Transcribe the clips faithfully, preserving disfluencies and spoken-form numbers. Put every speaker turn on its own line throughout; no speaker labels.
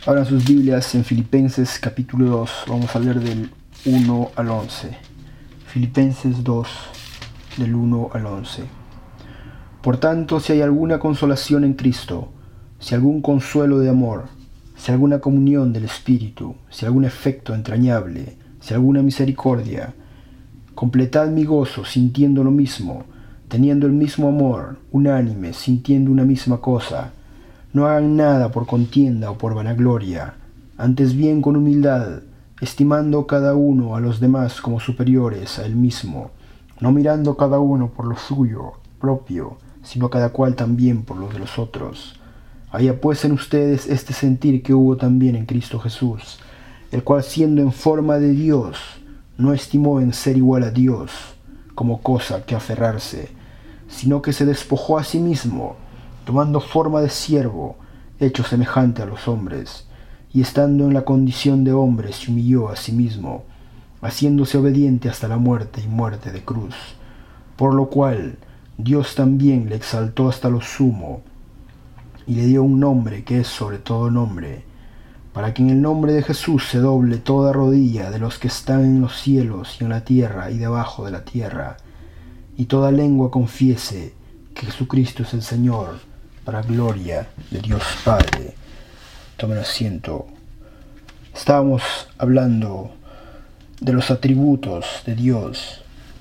Abran sus Biblias en Filipenses capítulo dos, vamos a leer del uno al once. Filipenses dos, del uno al once. Por tanto, si hay alguna consolación en Cristo, si algún consuelo de amor, si alguna comunión del Espíritu, si algún afecto entrañable, si alguna misericordia, completad mi gozo sintiendo lo mismo, teniendo el mismo amor, unánime, sintiendo una misma cosa. No hagan nada por contienda o por vanagloria, antes bien con humildad, estimando cada uno a los demás como superiores a él mismo, no mirando cada uno por lo suyo propio, sino cada cual también por los de los otros. Haya pues en ustedes este sentir que hubo también en Cristo Jesús, el cual siendo en forma de Dios, no estimó en ser igual a Dios como cosa que aferrarse, sino que se despojó a sí mismo, tomando forma de siervo, hecho semejante a los hombres, y estando en la condición de hombre se humilló a sí mismo, haciéndose obediente hasta la muerte y muerte de cruz, por lo cual Dios también le exaltó hasta lo sumo, y le dio un nombre que es sobre todo nombre, para que en el nombre de Jesús se doble toda rodilla de los que están en los cielos y en la tierra y debajo de la tierra, y toda lengua confiese que Jesucristo es el Señor, para gloria de Dios Padre. Tomen asiento. Estábamos hablando de los atributos de Dios,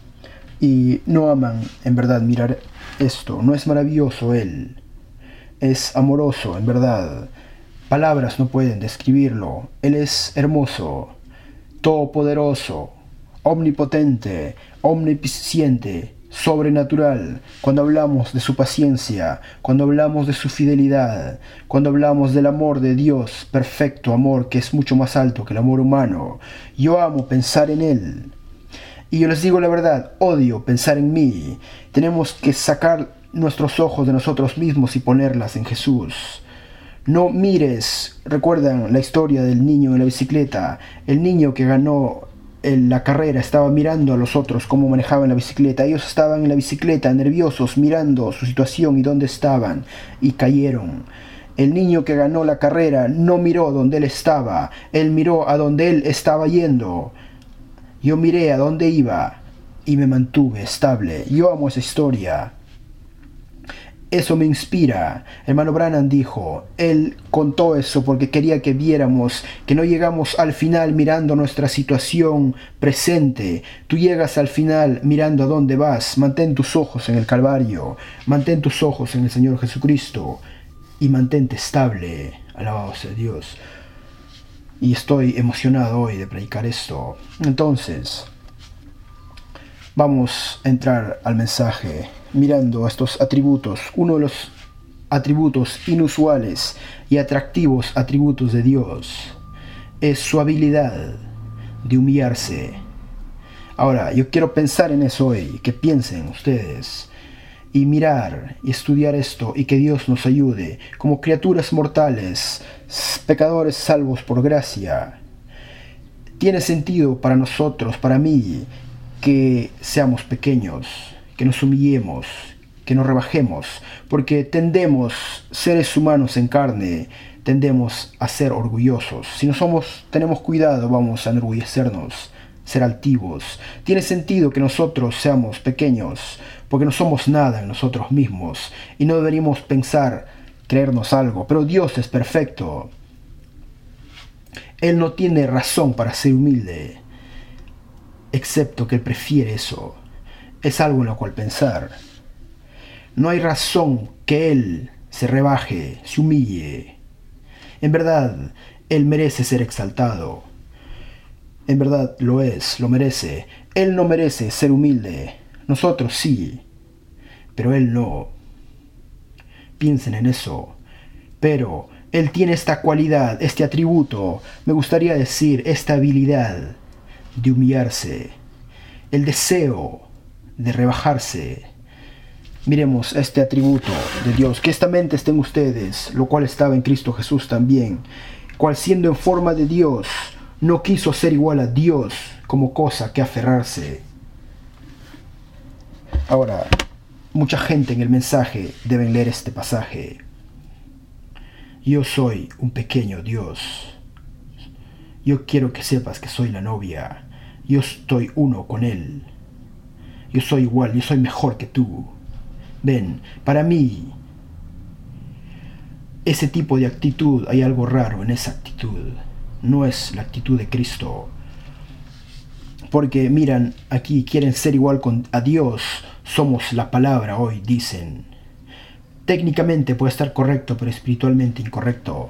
y no aman en verdad mirar esto. No es maravilloso Él, es amoroso en verdad. Palabras no pueden describirlo. Él es hermoso, todopoderoso, omnipotente, omnisciente, sobrenatural. Cuando hablamos de su paciencia, cuando hablamos de su fidelidad, cuando hablamos del amor de Dios, perfecto amor que es mucho más alto que el amor humano, yo amo pensar en Él. Y yo les digo la verdad, odio pensar en mí. Tenemos que sacar nuestros ojos de nosotros mismos y ponerlas en Jesús. No mires, recuerdan la historia del niño en la bicicleta. El niño que ganó en la carrera estaba mirando a los otros cómo manejaban la bicicleta. Ellos estaban en la bicicleta nerviosos mirando su situación y dónde estaban, y cayeron. El niño que ganó la carrera no miró donde él estaba, él miró a donde él estaba yendo. Yo miré a dónde iba y me mantuve estable. Yo amo esa historia. Eso me inspira. Hermano Branham dijo, él contó eso porque quería que viéramos que no llegamos al final mirando nuestra situación presente. Tú llegas al final mirando a dónde vas. Mantén tus ojos en el Calvario. Mantén tus ojos en el Señor Jesucristo. Y mantente estable. Alabado sea Dios. Y estoy emocionado hoy de predicar esto. Entonces, vamos a entrar al mensaje mirando estos atributos. Uno de los atributos inusuales y atractivos atributos de Dios es su habilidad de humillarse. Ahora, yo quiero pensar en eso hoy, que piensen ustedes, y mirar y estudiar esto, y que Dios nos ayude como criaturas mortales, pecadores salvos por gracia. Tiene sentido para nosotros, para mí, que seamos pequeños, que nos humillemos, que nos rebajemos, porque tendemos, seres humanos en carne, tendemos a ser orgullosos. Si no somos, tenemos cuidado, vamos a enorgullecernos, ser altivos. Tiene sentido que nosotros seamos pequeños, porque no somos nada en nosotros mismos, y no deberíamos pensar, creernos algo, pero Dios es perfecto. Él no tiene razón para ser humilde, excepto que Él prefiere eso. Es algo en lo cual pensar. No hay razón que Él se rebaje, se humille. En verdad, Él merece ser exaltado. En verdad lo es, lo merece. Él no merece ser humilde. Nosotros sí, pero Él no. Piensen en eso. Pero Él tiene esta cualidad, este atributo, me gustaría decir, esta habilidad de humillarse, el deseo de rebajarse. Miremos este atributo de Dios, que esta mente esté en ustedes, lo cual estaba en Cristo Jesús también, cual siendo en forma de Dios, no quiso ser igual a Dios como cosa que aferrarse. Ahora, mucha gente en el mensaje deben leer este pasaje. Yo soy un pequeño Dios. Yo quiero que sepas que soy la novia. Yo estoy uno con Él. Yo soy igual, yo soy mejor que tú. Ven, para mí, ese tipo de actitud, hay algo raro en esa actitud. No es la actitud de Cristo. Porque miran, aquí quieren ser igual con, a Dios. Somos la palabra hoy, dicen. Técnicamente puede estar correcto, pero espiritualmente incorrecto.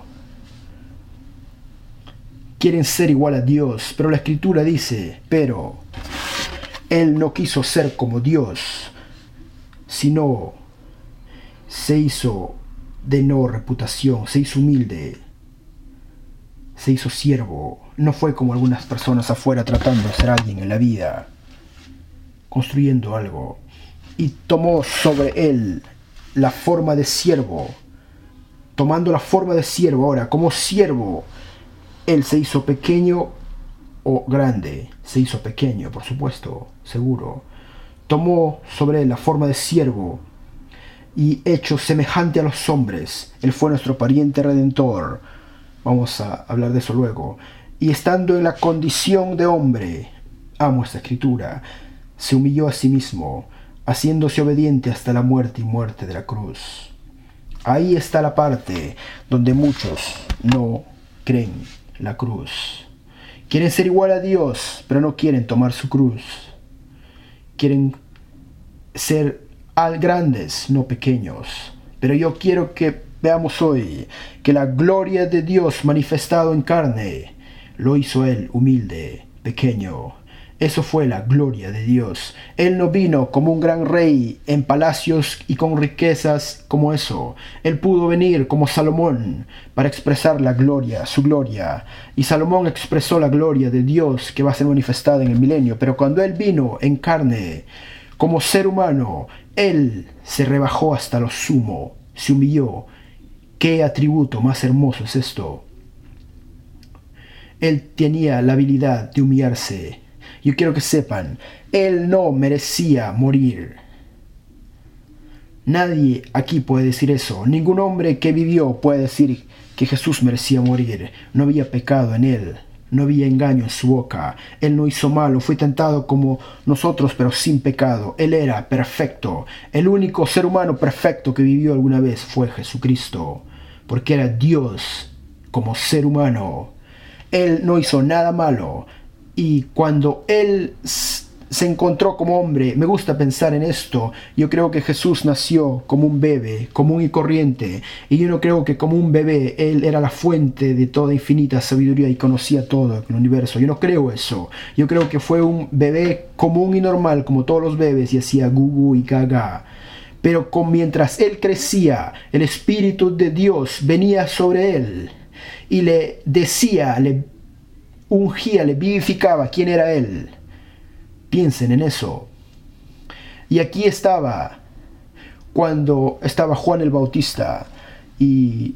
Quieren ser igual a Dios, pero la Escritura dice, pero Él no quiso ser como Dios, sino se hizo de no reputación, se hizo humilde, se hizo siervo. No fue como algunas personas afuera tratando de ser alguien en la vida, construyendo algo, y tomó sobre Él la forma de siervo, tomando la forma de siervo. Ahora, como siervo, Él se hizo pequeño o grande. Se hizo pequeño, por supuesto, seguro. Tomó sobre Él la forma de siervo y hecho semejante a los hombres. Él fue nuestro pariente redentor. Vamos a hablar de eso luego. Y estando en la condición de hombre, amo esta escritura, se humilló a sí mismo, haciéndose obediente hasta la muerte y muerte de la cruz. Ahí está la parte donde muchos no creen la cruz. Quieren ser igual a Dios, pero no quieren tomar su cruz. Quieren ser al grandes, no pequeños. Pero yo quiero que veamos hoy que la gloria de Dios manifestado en carne lo hizo Él humilde, pequeño. Eso fue la gloria de Dios. Él no vino como un gran rey en palacios y con riquezas como eso. Él pudo venir como Salomón para expresar la gloria, su gloria. Y Salomón expresó la gloria de Dios que va a ser manifestada en el milenio. Pero cuando Él vino en carne, como ser humano, Él se rebajó hasta lo sumo, se humilló. ¿Qué atributo más hermoso es esto? Él tenía la habilidad de humillarse. Yo quiero que sepan, Él no merecía morir. Nadie aquí puede decir eso. Ningún hombre que vivió puede decir que Jesús merecía morir. No había pecado en Él. No había engaño en su boca. Él no hizo malo. Fue tentado como nosotros, pero sin pecado. Él era perfecto. El único ser humano perfecto que vivió alguna vez fue Jesucristo. Porque era Dios como ser humano. Él no hizo nada malo. Y cuando Él se encontró como hombre, me gusta pensar en esto, yo creo que Jesús nació como un bebé, común y corriente, y yo no creo que como un bebé Él era la fuente de toda infinita sabiduría y conocía todo el universo. Yo no creo eso. Yo creo que fue un bebé común y normal, como todos los bebés, y hacía gugu y gaga. Pero con, mientras Él crecía, el Espíritu de Dios venía sobre Él y le decía, le ungía, le vivificaba quién era Él. Piensen en eso. Y aquí estaba cuando estaba Juan el Bautista y,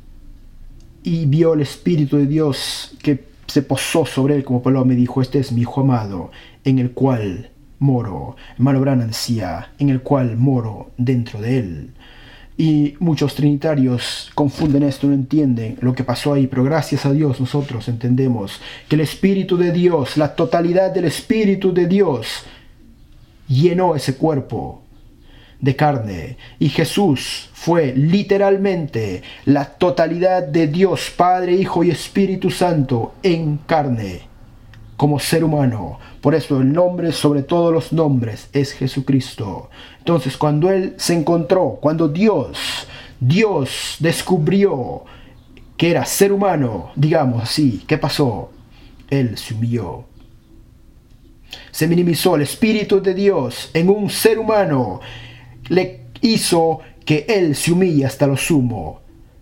y vio el Espíritu de Dios que se posó sobre él como paloma y dijo: este es mi Hijo amado, en el cual moro. Hermano Branham decía, en el cual moro dentro de él. Y muchos trinitarios confunden esto, no entienden lo que pasó ahí, pero gracias a Dios nosotros entendemos que el Espíritu de Dios, la totalidad del Espíritu de Dios, llenó ese cuerpo de carne. Y Jesús fue literalmente la totalidad de Dios, Padre, Hijo y Espíritu Santo en carne, como ser humano. Por eso el nombre sobre todos los nombres es Jesucristo. Entonces cuando Él se encontró, cuando Dios, Dios descubrió que era ser humano, digamos así, ¿qué pasó? Él se humilló. Se minimizó. El Espíritu de Dios en un ser humano le hizo que Él se humille hasta lo sumo.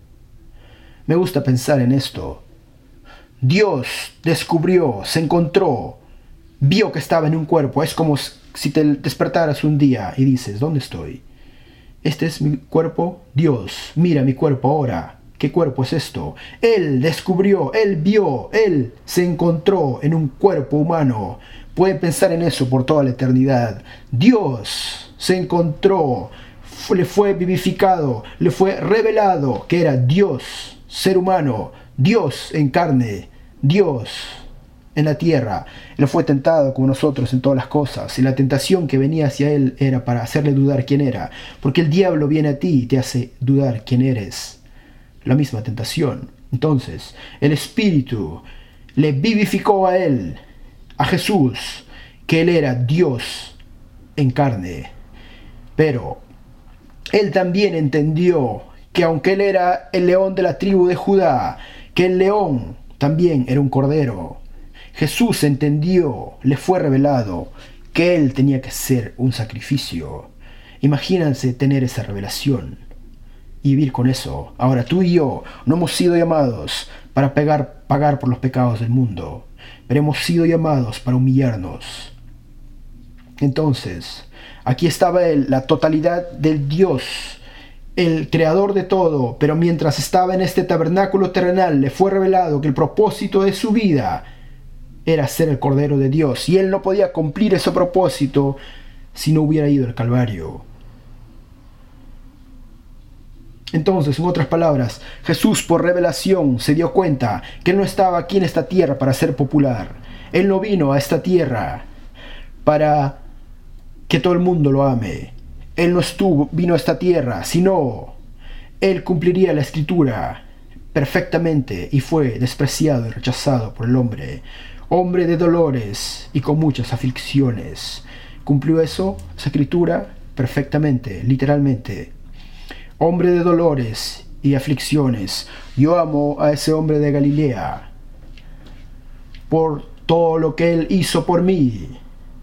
Me gusta pensar en esto. Dios descubrió, se encontró, vio que estaba en un cuerpo. Es como si te despertaras un día y dices: ¿dónde estoy? Este es mi cuerpo. Dios, mira mi cuerpo ahora. ¿Qué cuerpo es esto? Él descubrió, Él vio, Él se encontró en un cuerpo humano. Pueden pensar en eso por toda la eternidad. Dios se encontró, le fue vivificado, le fue revelado que era Dios ser humano, Dios en carne, Dios en la tierra. Él fue tentado como nosotros en todas las cosas, y la tentación que venía hacia él era para hacerle dudar quién era, porque el diablo viene a ti y te hace dudar quién eres. La misma tentación. Entonces, el Espíritu le vivificó a él, a Jesús, que él era Dios en carne. Pero él también entendió que aunque él era el león de la tribu de Judá, que el león también era un cordero. Jesús entendió, le fue revelado, que él tenía que ser un sacrificio. Imagínense tener esa revelación y vivir con eso. Ahora tú y yo no hemos sido llamados para pagar, pagar por los pecados del mundo, pero hemos sido llamados para humillarnos. Entonces, aquí estaba él, la totalidad del Dios, el creador de todo, pero mientras estaba en este tabernáculo terrenal, le fue revelado que el propósito de su vida era ser el Cordero de Dios, y él no podía cumplir ese propósito si no hubiera ido al Calvario. Entonces, en otras palabras, Jesús por revelación se dio cuenta que él no estaba aquí en esta tierra para ser popular. Él no vino a esta tierra para que todo el mundo lo ame. Él no estuvo, vino a esta tierra, sino él cumpliría la escritura perfectamente y fue despreciado y rechazado por el hombre. Hombre de dolores y con muchas aflicciones. Cumplió eso, esa escritura, perfectamente, literalmente. Hombre de dolores y aflicciones. Yo amo a ese hombre de Galilea por todo lo que él hizo por mí.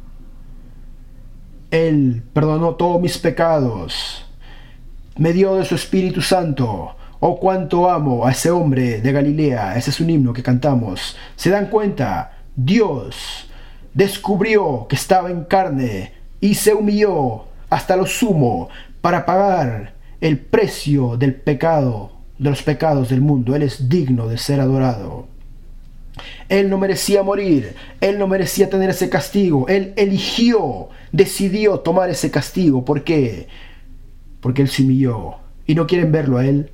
Él perdonó todos mis pecados. Me dio de su Espíritu Santo. Oh, cuánto amo a ese hombre de Galilea. Ese es un himno que cantamos. ¿Se dan cuenta? Dios descubrió que estaba en carne y se humilló hasta lo sumo para pagar el precio del pecado, de los pecados del mundo. Él es digno de ser adorado. Él no merecía morir, él no merecía tener ese castigo. Él eligió, decidió tomar ese castigo. ¿Por qué? Porque él se humilló. ¿Y no quieren verlo a él?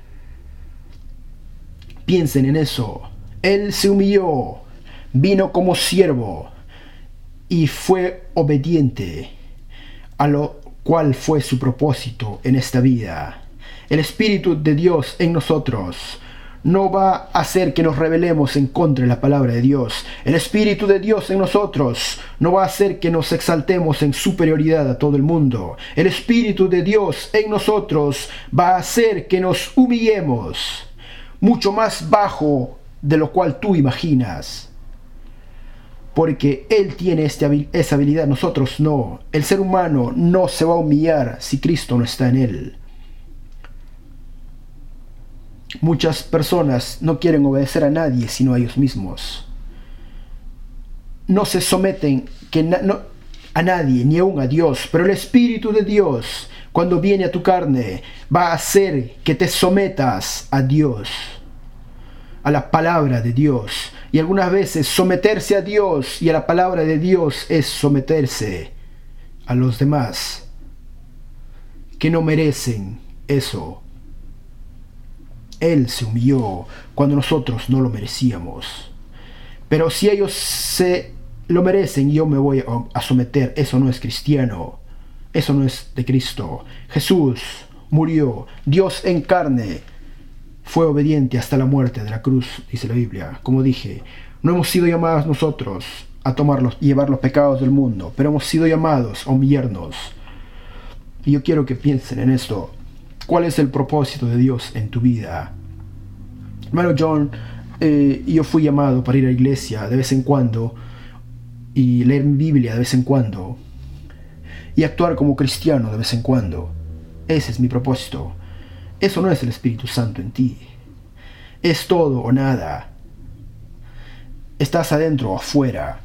Piensen en eso. Él se humilló, vino como siervo y fue obediente a lo cual fue su propósito en esta vida. El Espíritu de Dios en nosotros no va a hacer que nos rebelemos en contra de la palabra de Dios. El Espíritu de Dios en nosotros no va a hacer que nos exaltemos en superioridad a todo el mundo. El Espíritu de Dios en nosotros va a hacer que nos humillemos mucho más bajo de lo cual tú imaginas. Porque Él tiene este, esa habilidad, nosotros no. El ser humano no se va a humillar si Cristo no está en él. Muchas personas no quieren obedecer a nadie sino a ellos mismos. No se someten que na no, a nadie, ni aun a Dios. Pero el Espíritu de Dios, cuando viene a tu carne, va a hacer que te sometas a Dios, a la palabra de Dios. Y algunas veces someterse a Dios y a la palabra de Dios es someterse a los demás que no merecen eso. Él se humilló cuando nosotros no lo merecíamos. Pero si ellos se lo merecen y yo me voy a someter, eso no es cristiano. Eso no es de Cristo. Jesús murió, Dios en carne, fue obediente hasta la muerte de la cruz, dice la Biblia. Como dije, no hemos sido llamados nosotros a tomarlos y llevar los pecados del mundo, pero hemos sido llamados a humillarnos. Y yo quiero que piensen en esto. ¿Cuál es el propósito de Dios en tu vida? Hermano John, eh, yo fui llamado para ir a la iglesia de vez en cuando y leer mi Biblia de vez en cuando y actuar como cristiano de vez en cuando. Ese es mi propósito. Eso no es el Espíritu Santo en ti. Es todo o nada. Estás adentro o afuera.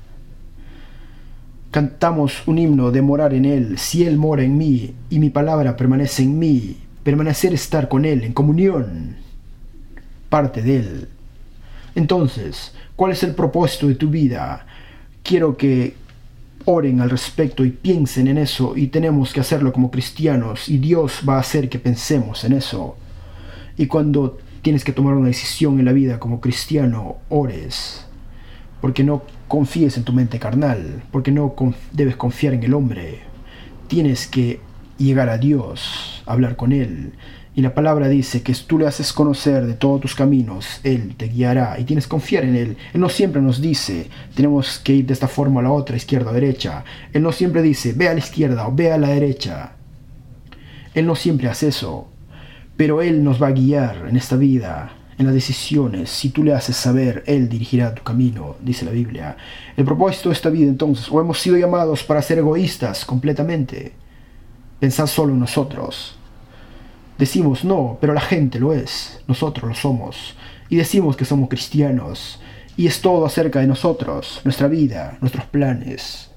Cantamos un himno de morar en Él. Si Él mora en mí y mi palabra permanece en mí, permanecer, estar con Él en comunión, parte de Él. Entonces, ¿cuál es el propósito de tu vida? Quiero que oren al respecto y piensen en eso, y tenemos que hacerlo como cristianos, y Dios va a hacer que pensemos en eso. Y cuando tienes que tomar una decisión en la vida como cristiano, ores, porque no confíes en tu mente carnal, porque no conf- debes confiar en el hombre. Tienes que llegar a Dios, hablar con Él. Y la palabra dice que si tú le haces conocer de todos tus caminos, Él te guiará y tienes que confiar en Él. Él no siempre nos dice, tenemos que ir de esta forma a la otra, izquierda o derecha. Él no siempre dice, ve a la izquierda o ve a la derecha. Él no siempre hace eso, pero Él nos va a guiar en esta vida, en las decisiones. Si tú le haces saber, Él dirigirá tu camino, dice la Biblia. El propósito de esta vida, entonces, o hemos sido llamados para ser egoístas completamente, pensar solo en nosotros. Decimos no, pero la gente lo es, nosotros lo somos, y decimos que somos cristianos, y es todo acerca de nosotros, nuestra vida, nuestros planes.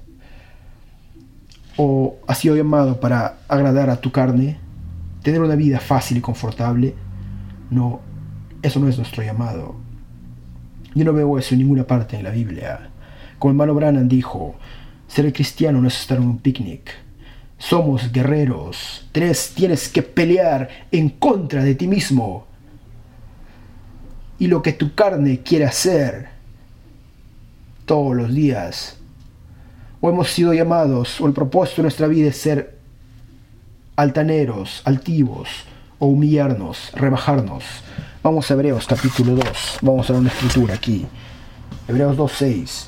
¿O has sido llamado para agradar a tu carne? ¿Tener una vida fácil y confortable? No, eso no es nuestro llamado. Yo no veo eso en ninguna parte en la Biblia. Como el hermano Branham dijo, ser cristiano no es estar en un picnic. Somos guerreros. Tienes, tienes que pelear en contra de ti mismo. Y lo que tu carne quiere hacer todos los días. O hemos sido llamados, o el propósito de nuestra vida es ser altaneros, altivos, o humillarnos, rebajarnos. Vamos a Hebreos capítulo dos. Vamos a ver una escritura aquí. Hebreos dos seis.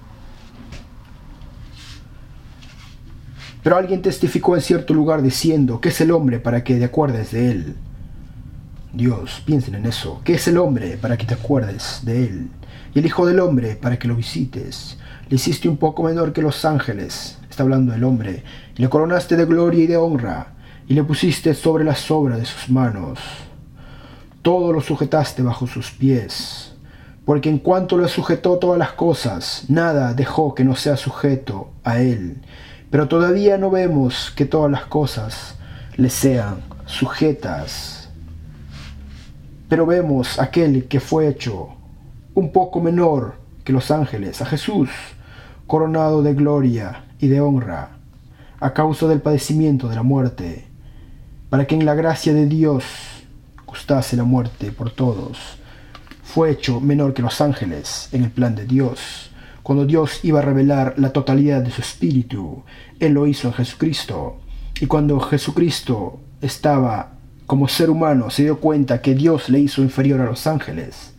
Pero alguien testificó en cierto lugar diciendo, ¿qué es el hombre para que te acuerdes de él? Dios, piensen en eso. ¿Qué es el hombre para que te acuerdes de él? Y el Hijo del Hombre para que lo visites. Le hiciste un poco menor que los ángeles, está hablando del hombre, y le coronaste de gloria y de honra, y le pusiste sobre las obras de sus manos. Todo lo sujetaste bajo sus pies, porque en cuanto le sujetó todas las cosas, nada dejó que no sea sujeto a él. Pero todavía no vemos que todas las cosas le sean sujetas. Pero vemos a aquel que fue hecho un poco menor que los ángeles, a Jesús, coronado de gloria y de honra, a causa del padecimiento de la muerte, para que en la gracia de Dios gustase la muerte por todos. Fue hecho menor que los ángeles en el plan de Dios. Cuando Dios iba a revelar la totalidad de su espíritu, Él lo hizo en Jesucristo. Y cuando Jesucristo estaba como ser humano, se dio cuenta que Dios le hizo inferior a los ángeles.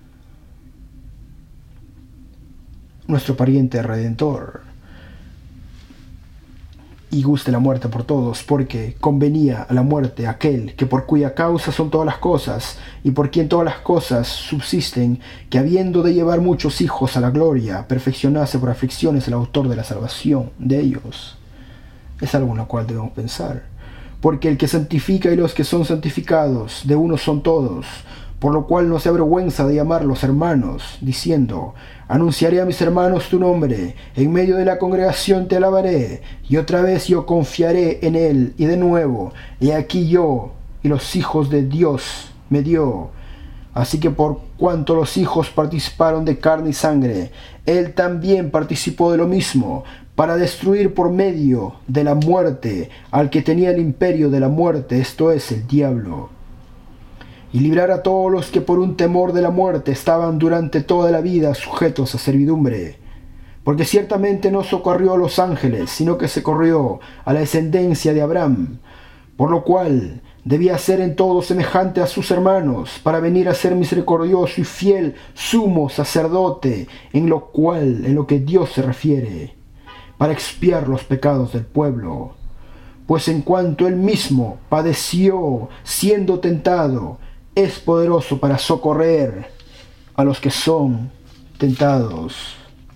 Nuestro pariente redentor. Y guste la muerte por todos, porque convenía a la muerte aquel que por cuya causa son todas las cosas, y por quien todas las cosas subsisten, que habiendo de llevar muchos hijos a la gloria, perfeccionase por aflicciones el autor de la salvación de ellos. Es algo en lo cual debemos pensar. Porque el que santifica y los que son santificados, de uno son todos, por lo cual no se avergüenza de llamarlos hermanos, diciendo, anunciaré a mis hermanos tu nombre, en medio de la congregación te alabaré, y otra vez yo confiaré en él, y de nuevo, he aquí yo, y los hijos de Dios me dio. Así que por cuanto los hijos participaron de carne y sangre, él también participó de lo mismo, para destruir por medio de la muerte al que tenía el imperio de la muerte, esto es, el diablo, y librar a todos los que por un temor de la muerte estaban durante toda la vida sujetos a servidumbre. Porque ciertamente no socorrió a los ángeles, sino que se corrió a la descendencia de Abraham, por lo cual debía ser en todo semejante a sus hermanos, para venir a ser misericordioso y fiel sumo sacerdote, en lo cual, en lo que Dios se refiere, para expiar los pecados del pueblo. Pues en cuanto él mismo padeció siendo tentado, es poderoso para socorrer a los que son tentados.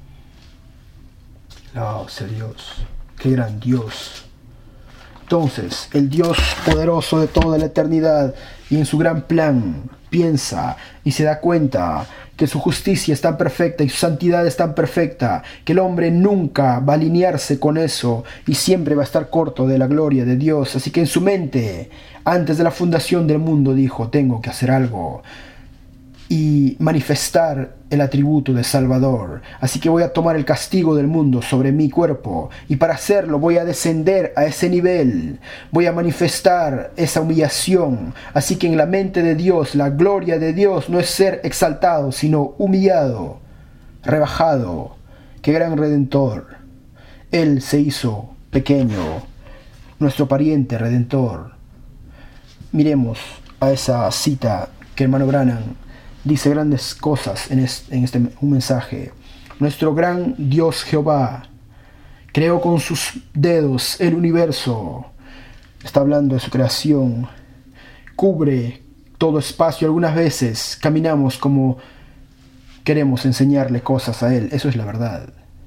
Alabado sea Dios, qué gran Dios. Entonces, el Dios poderoso de toda la eternidad y en su gran plan piensa y se da cuenta que su justicia es tan perfecta y su santidad es tan perfecta que el hombre nunca va a alinearse con eso y siempre va a estar corto de la gloria de Dios. Así que en su mente, antes de la fundación del mundo, dijo, tengo que hacer algo. y manifestar el atributo de Salvador. Así que voy a tomar el castigo del mundo sobre mi cuerpo, y para hacerlo voy a descender a ese nivel, voy a manifestar esa humillación. Así que en la mente de Dios, la gloria de Dios no es ser exaltado, sino humillado, rebajado. ¡Qué gran Redentor! Él se hizo pequeño, nuestro pariente Redentor. Miremos a esa cita que el hermano Branham dice grandes cosas en este, en este un mensaje. Nuestro gran Dios Jehová creó con sus dedos el universo. Está hablando de su creación. Cubre todo espacio. Algunas veces caminamos como queremos enseñarle cosas a Él. Eso es la verdad.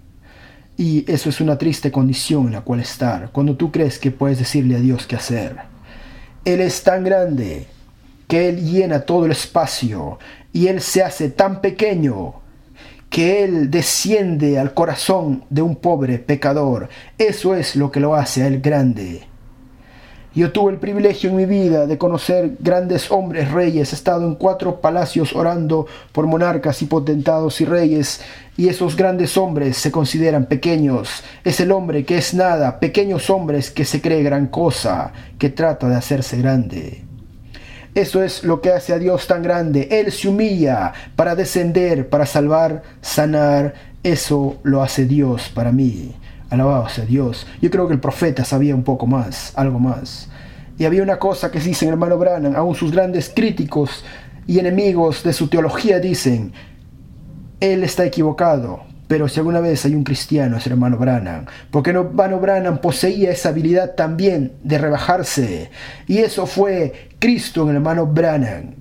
Y eso es una triste condición en la cual estar, cuando tú crees que puedes decirle a Dios qué hacer. Él es tan grande que Él llena todo el espacio, y Él se hace tan pequeño que Él desciende al corazón de un pobre pecador. Eso es lo que lo hace a Él grande. Yo tuve el privilegio en mi vida de conocer grandes hombres reyes. He estado en cuatro palacios orando por monarcas y potentados y reyes, y esos grandes hombres se consideran pequeños. Es el hombre que es nada, pequeños hombres que se cree gran cosa, que trata de hacerse grande. Eso es lo que hace a Dios tan grande. Él se humilla para descender, para salvar, sanar. Eso lo hace Dios para mí. Alabado sea Dios. Yo creo que el profeta sabía un poco más, algo más. Y había una cosa que dice el hermano Branham, aún sus grandes críticos y enemigos de su teología dicen: él está equivocado. Pero si alguna vez hay un cristiano es el hermano Branham, porque el hermano Branham poseía esa habilidad también de rebajarse. Y eso fue Cristo en el hermano Branham.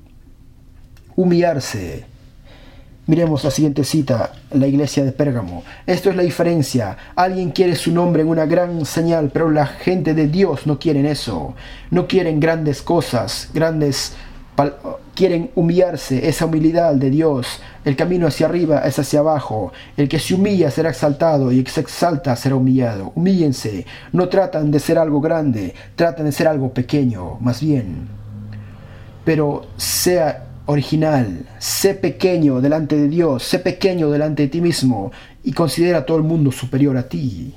Humillarse. Miremos la siguiente cita, la iglesia de Pérgamo. Esto es la diferencia. Alguien quiere su nombre en una gran señal, pero la gente de Dios no quieren eso. No quieren grandes cosas, grandes... quieren humillarse, esa humildad de Dios. El camino hacia arriba es hacia abajo. El que se humilla será exaltado, y el que se exalta será humillado. Humíllense. No tratan de ser algo grande, tratan de ser algo pequeño, más bien. Pero sea original, sé pequeño delante de Dios, sé pequeño delante de ti mismo, y considera a todo el mundo superior a ti.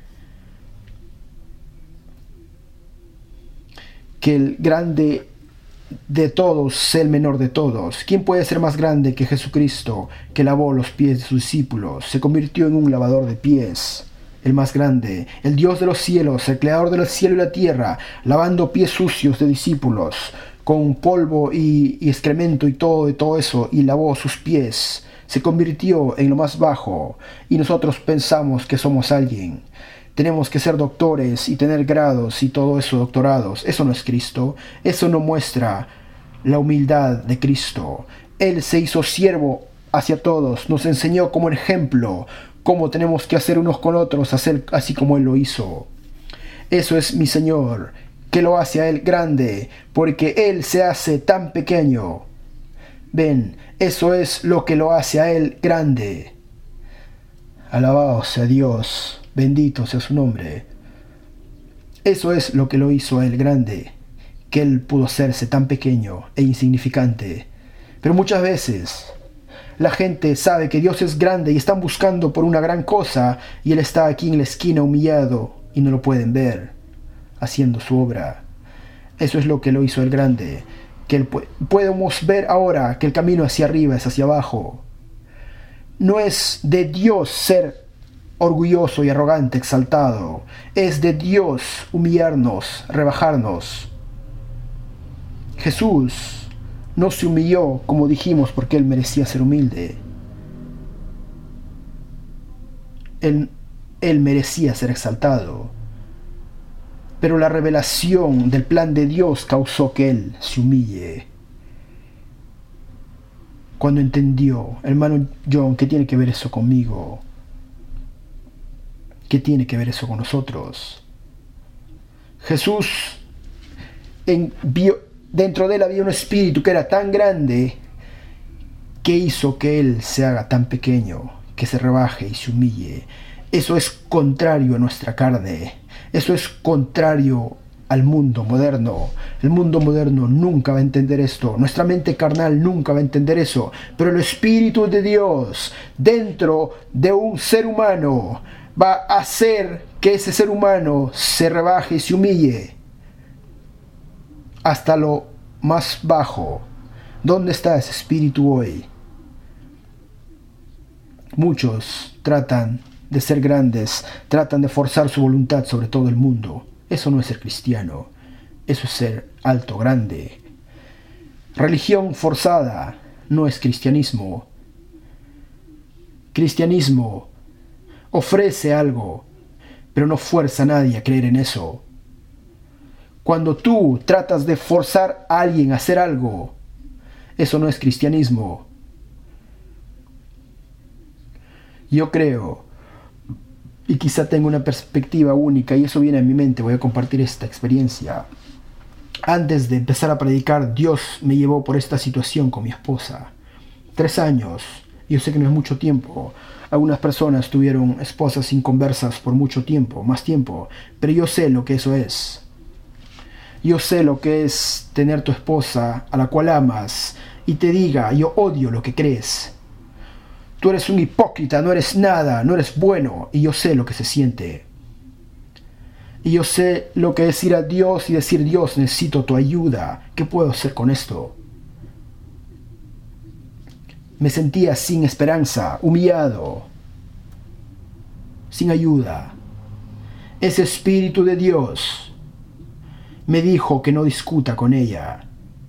Que el grande de todos sea el menor de todos. ¿Quién puede ser más grande que Jesucristo, que lavó los pies de sus discípulos? Se convirtió en un lavador de pies, el más grande, el Dios de los cielos, el creador del cielo y la tierra, lavando pies sucios de discípulos con polvo y, y excremento y todo, y todo eso, y lavó sus pies. Se convirtió en lo más bajo, y nosotros pensamos que somos alguien. Tenemos que ser doctores y tener grados y todo eso, doctorados. Eso no es Cristo. Eso no muestra la humildad de Cristo. Él se hizo siervo hacia todos. Nos enseñó como ejemplo cómo tenemos que hacer unos con otros, hacer así como Él lo hizo. Eso es mi Señor, que lo hace a Él grande, porque Él se hace tan pequeño. Ven, eso es lo que lo hace a Él grande. Alabado sea Dios. Bendito sea su nombre. Eso es lo que lo hizo a Él grande, que Él pudo hacerse tan pequeño e insignificante. Pero muchas veces la gente sabe que Dios es grande y están buscando por una gran cosa, y Él está aquí en la esquina humillado y no lo pueden ver, haciendo su obra. Eso es lo que lo hizo el grande, que él pu- podemos ver ahora que el camino hacia arriba es hacia abajo. No es de Dios ser orgulloso y arrogante, exaltado. Es de Dios humillarnos, rebajarnos. Jesús no se humilló, como dijimos, porque Él merecía ser humilde. Él, él merecía ser exaltado. Pero la revelación del plan de Dios causó que Él se humille. Cuando entendió, hermano John, ¿qué tiene que ver eso conmigo? ¿Qué tiene que ver eso con nosotros? Jesús, en, vio, dentro de Él había un espíritu que era tan grande que hizo que Él se haga tan pequeño, que se rebaje y se humille. Eso es contrario a nuestra carne. Eso es contrario al mundo moderno. El mundo moderno nunca va a entender esto. Nuestra mente carnal nunca va a entender eso. Pero el Espíritu de Dios dentro de un ser humano va a hacer que ese ser humano se rebaje y se humille hasta lo más bajo. ¿Dónde está ese espíritu hoy? Muchos tratan de ser grandes, tratan de forzar su voluntad sobre todo el mundo. Eso no es ser cristiano, eso es ser alto, grande. Religión forzada no es cristianismo. Cristianismo ofrece algo, pero no fuerza a nadie a creer en eso. Cuando tú tratas de forzar a alguien a hacer algo, eso no es cristianismo. Yo creo, y quizá tenga una perspectiva única, y eso viene a mi mente, voy a compartir esta experiencia. Antes de empezar a predicar, Dios me llevó por esta situación con mi esposa. Tres años, yo sé que no es mucho tiempo. Algunas personas tuvieron esposas inconversas por mucho tiempo, más tiempo, pero yo sé lo que eso es. Yo sé lo que es tener tu esposa a la cual amas y te diga, yo odio lo que crees. Tú eres un hipócrita, no eres nada, no eres bueno. Y yo sé lo que se siente. Y yo sé lo que es ir a Dios y decir, Dios, necesito tu ayuda. ¿Qué puedo hacer con esto? Me sentía sin esperanza, humillado, sin ayuda. Ese Espíritu de Dios me dijo que no discuta con ella,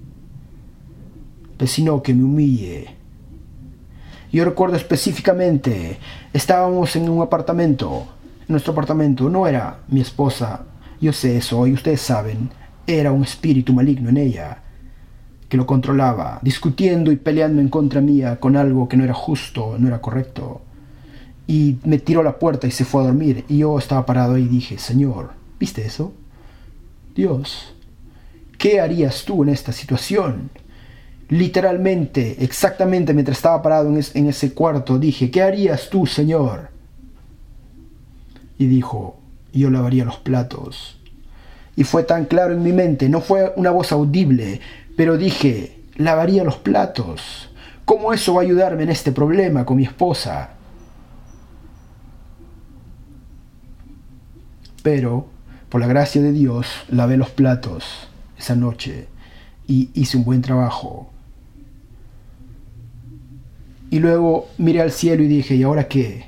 sino que me humille. Yo recuerdo específicamente, estábamos en un apartamento, nuestro apartamento, no era mi esposa, yo sé eso y ustedes saben, era un espíritu maligno en ella, que lo controlaba, discutiendo y peleando en contra mía con algo que no era justo, no era correcto. Y me tiró a la puerta y se fue a dormir, y yo estaba parado ahí y dije, Señor, ¿viste eso? Dios, ¿qué harías tú en esta situación? Literalmente, exactamente mientras estaba parado en, es, en ese cuarto, dije, ¿qué harías tú, Señor? Y dijo, yo lavaría los platos. Y fue tan claro en mi mente, no fue una voz audible, pero dije, lavaría los platos. ¿Cómo eso va a ayudarme en este problema con mi esposa? Pero, por la gracia de Dios, lavé los platos esa noche y hice un buen trabajo. Y luego miré al cielo y dije, ¿y ahora qué?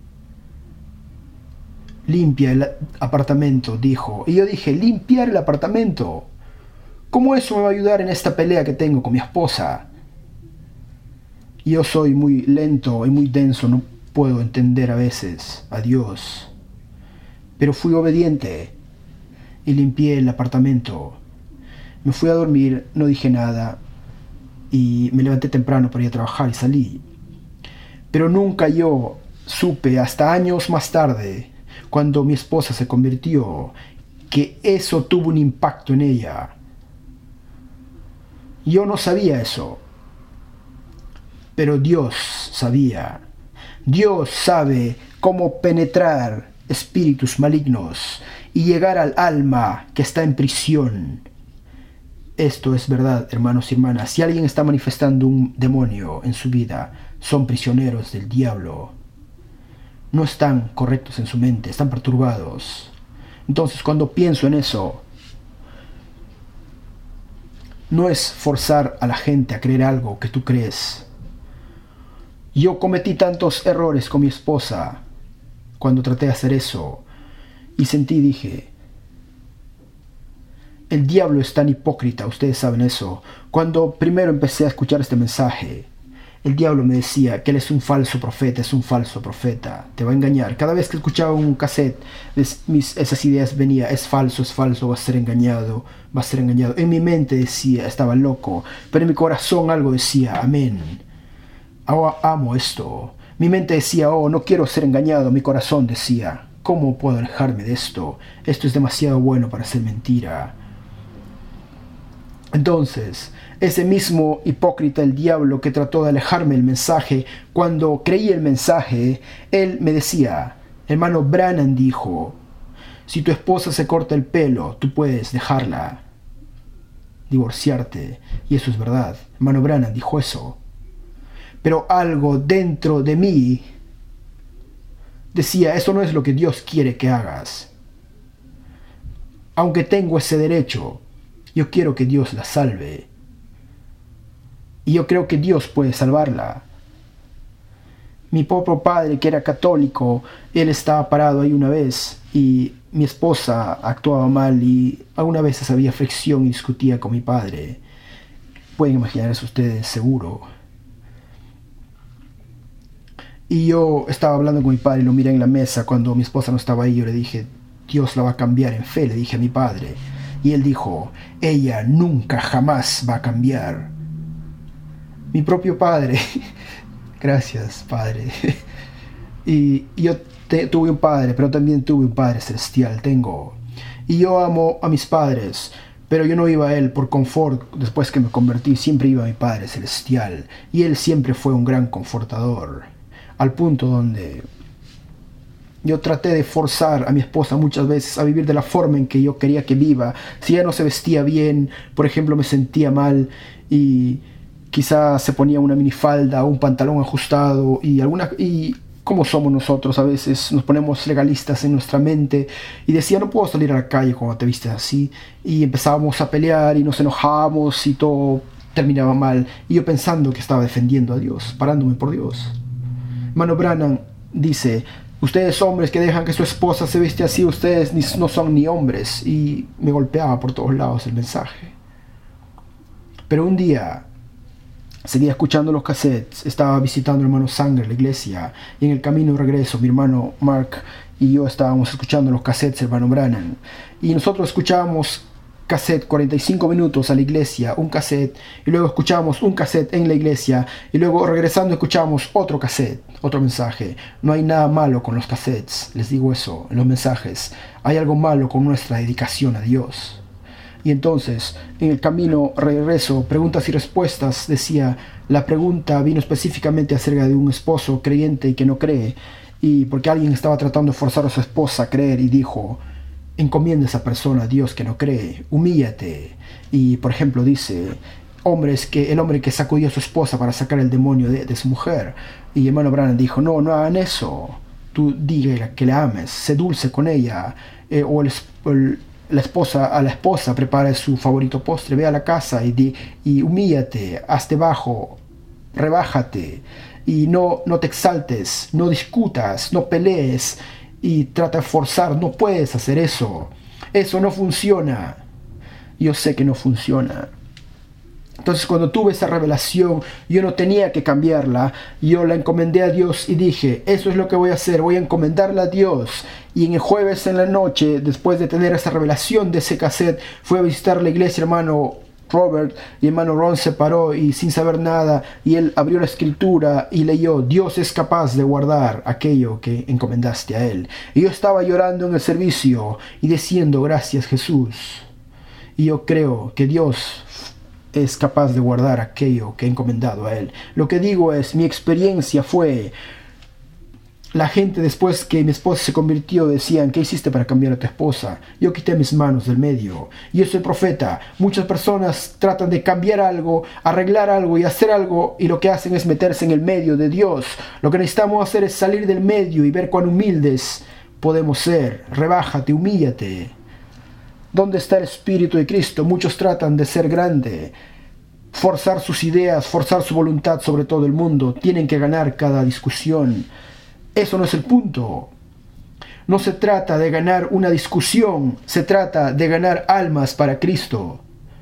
Limpia el apartamento, dijo. Y yo dije, ¿limpiar el apartamento? ¿Cómo eso me va a ayudar en esta pelea que tengo con mi esposa? Yo soy muy lento y muy denso, no puedo entender a veces a Dios. Pero fui obediente y limpié el apartamento. Me fui a dormir, no dije nada y me levanté temprano para ir a trabajar y salí. Pero nunca yo supe, hasta años más tarde, cuando mi esposa se convirtió, que eso tuvo un impacto en ella. Yo no sabía eso, pero Dios sabía. Dios sabe cómo penetrar espíritus malignos y llegar al alma que está en prisión. Esto es verdad, hermanos y hermanas. Si alguien está manifestando un demonio en su vida, son prisioneros del diablo. No están correctos en su mente, están perturbados. Entonces, cuando pienso en eso, no es forzar a la gente a creer algo que tú crees. Yo cometí tantos errores con mi esposa cuando traté de hacer eso y sentí, dije, el diablo es tan hipócrita, ustedes saben eso. Cuando primero empecé a escuchar este mensaje, el diablo me decía que él es un falso profeta, es un falso profeta, te va a engañar. Cada vez que escuchaba un cassette, mis, esas ideas venía, es falso, es falso, va a ser engañado, va a ser engañado. En mi mente decía, estaba loco, pero en mi corazón algo decía, amén, oh, amo esto. Mi mente decía, oh, no quiero ser engañado. Mi corazón decía, ¿cómo puedo alejarme de esto? Esto es demasiado bueno para ser mentira. Entonces, ese mismo hipócrita, el diablo, que trató de alejarme del mensaje, cuando creí el mensaje, él me decía, hermano Branham dijo, Si tu esposa se corta el pelo, tú puedes dejarla, divorciarte. Y eso es verdad. Hermano Branham dijo eso. Pero algo dentro de mí decía, eso no es lo que Dios quiere que hagas. Aunque tengo ese derecho, yo quiero que Dios la salve. Y yo creo que Dios puede salvarla. Mi propio padre, que era católico, él estaba parado ahí una vez y mi esposa actuaba mal y algunas veces había fricción y discutía con mi padre. Pueden imaginar eso ustedes, seguro. Y yo estaba hablando con mi padre y lo miré en la mesa cuando mi esposa no estaba ahí. Yo le dije, Dios la va a cambiar en fe, le dije a mi padre. Y él dijo, ella nunca jamás va a cambiar. Mi propio padre. Gracias, Padre. Y yo te, tuve un padre, pero también tuve un Padre celestial, tengo. Y yo amo a mis padres, pero yo no iba a Él por confort. Después que me convertí, siempre iba a mi Padre celestial. Y Él siempre fue un gran confortador. Al punto donde yo traté de forzar a mi esposa muchas veces a vivir de la forma en que yo quería que viva. Si ella no se vestía bien, por ejemplo, me sentía mal y quizás se ponía una minifalda o un pantalón ajustado y alguna y como somos nosotros a veces nos ponemos legalistas en nuestra mente y decía, no puedo salir a la calle cuando te vistes así, y empezábamos a pelear y nos enojábamos y todo terminaba mal, y yo pensando que estaba defendiendo a Dios, parándome por Dios. Hermano Branham dice, ustedes hombres que dejan que su esposa se viste así, ustedes ni, no son ni hombres, y me golpeaba por todos lados el mensaje. Pero un día seguía escuchando los cassettes, estaba visitando al hermano Sanger, la iglesia, y en el camino de regreso mi hermano Mark y yo estábamos escuchando los cassettes del hermano Branham. Y nosotros escuchábamos cassette cuarenta y cinco minutos a la iglesia, un cassette, y luego escuchábamos un cassette en la iglesia, y luego regresando escuchábamos otro cassette, otro mensaje. No hay nada malo con los cassettes, les digo eso, en los mensajes. Hay algo malo con nuestra dedicación a Dios. Y entonces, en el camino, regreso, preguntas y respuestas, decía, la pregunta vino específicamente acerca de un esposo creyente y que no cree, y porque alguien estaba tratando de forzar a su esposa a creer y dijo, encomienda a esa persona a Dios que no cree, humíllate. Y, por ejemplo, dice, hombres que, el hombre que sacudió a su esposa para sacar el demonio de, de su mujer. Y el hermano Branham dijo, no, no hagan eso, tú dígale que la ames, sé dulce con ella, eh, o el, el La esposa, a la esposa prepara su favorito postre, ve a la casa y, di, y humíllate, hazte bajo, rebájate y no, no te exaltes, no discutas, no pelees y trata de forzar. No puedes hacer eso, eso no funciona. Yo sé que no funciona. Entonces cuando tuve esa revelación, yo no tenía que cambiarla, yo la encomendé a Dios y dije, eso es lo que voy a hacer, voy a encomendarla a Dios. Y en el jueves en la noche, después de tener esa revelación de ese cassette, fui a visitar la iglesia, hermano Robert, y hermano Ron se paró y sin saber nada, y él abrió la escritura y leyó, Dios es capaz de guardar aquello que encomendaste a Él. Y yo estaba llorando en el servicio y diciendo, gracias Jesús. Y yo creo que Dios es capaz de guardar aquello que he encomendado a Él. Lo que digo es, mi experiencia fue, la gente después que mi esposa se convirtió decían, ¿qué hiciste para cambiar a tu esposa? Yo quité mis manos del medio. Yo soy profeta. Muchas personas tratan de cambiar algo, arreglar algo y hacer algo, y lo que hacen es meterse en el medio de Dios. Lo que necesitamos hacer es salir del medio y ver cuán humildes podemos ser. Rebájate, humíllate. ¿Dónde está el Espíritu de Cristo? Muchos tratan de ser grande, forzar sus ideas, forzar su voluntad sobre todo el mundo. Tienen que ganar cada discusión. Eso no es el punto. No se trata de ganar una discusión, se trata de ganar almas para Cristo.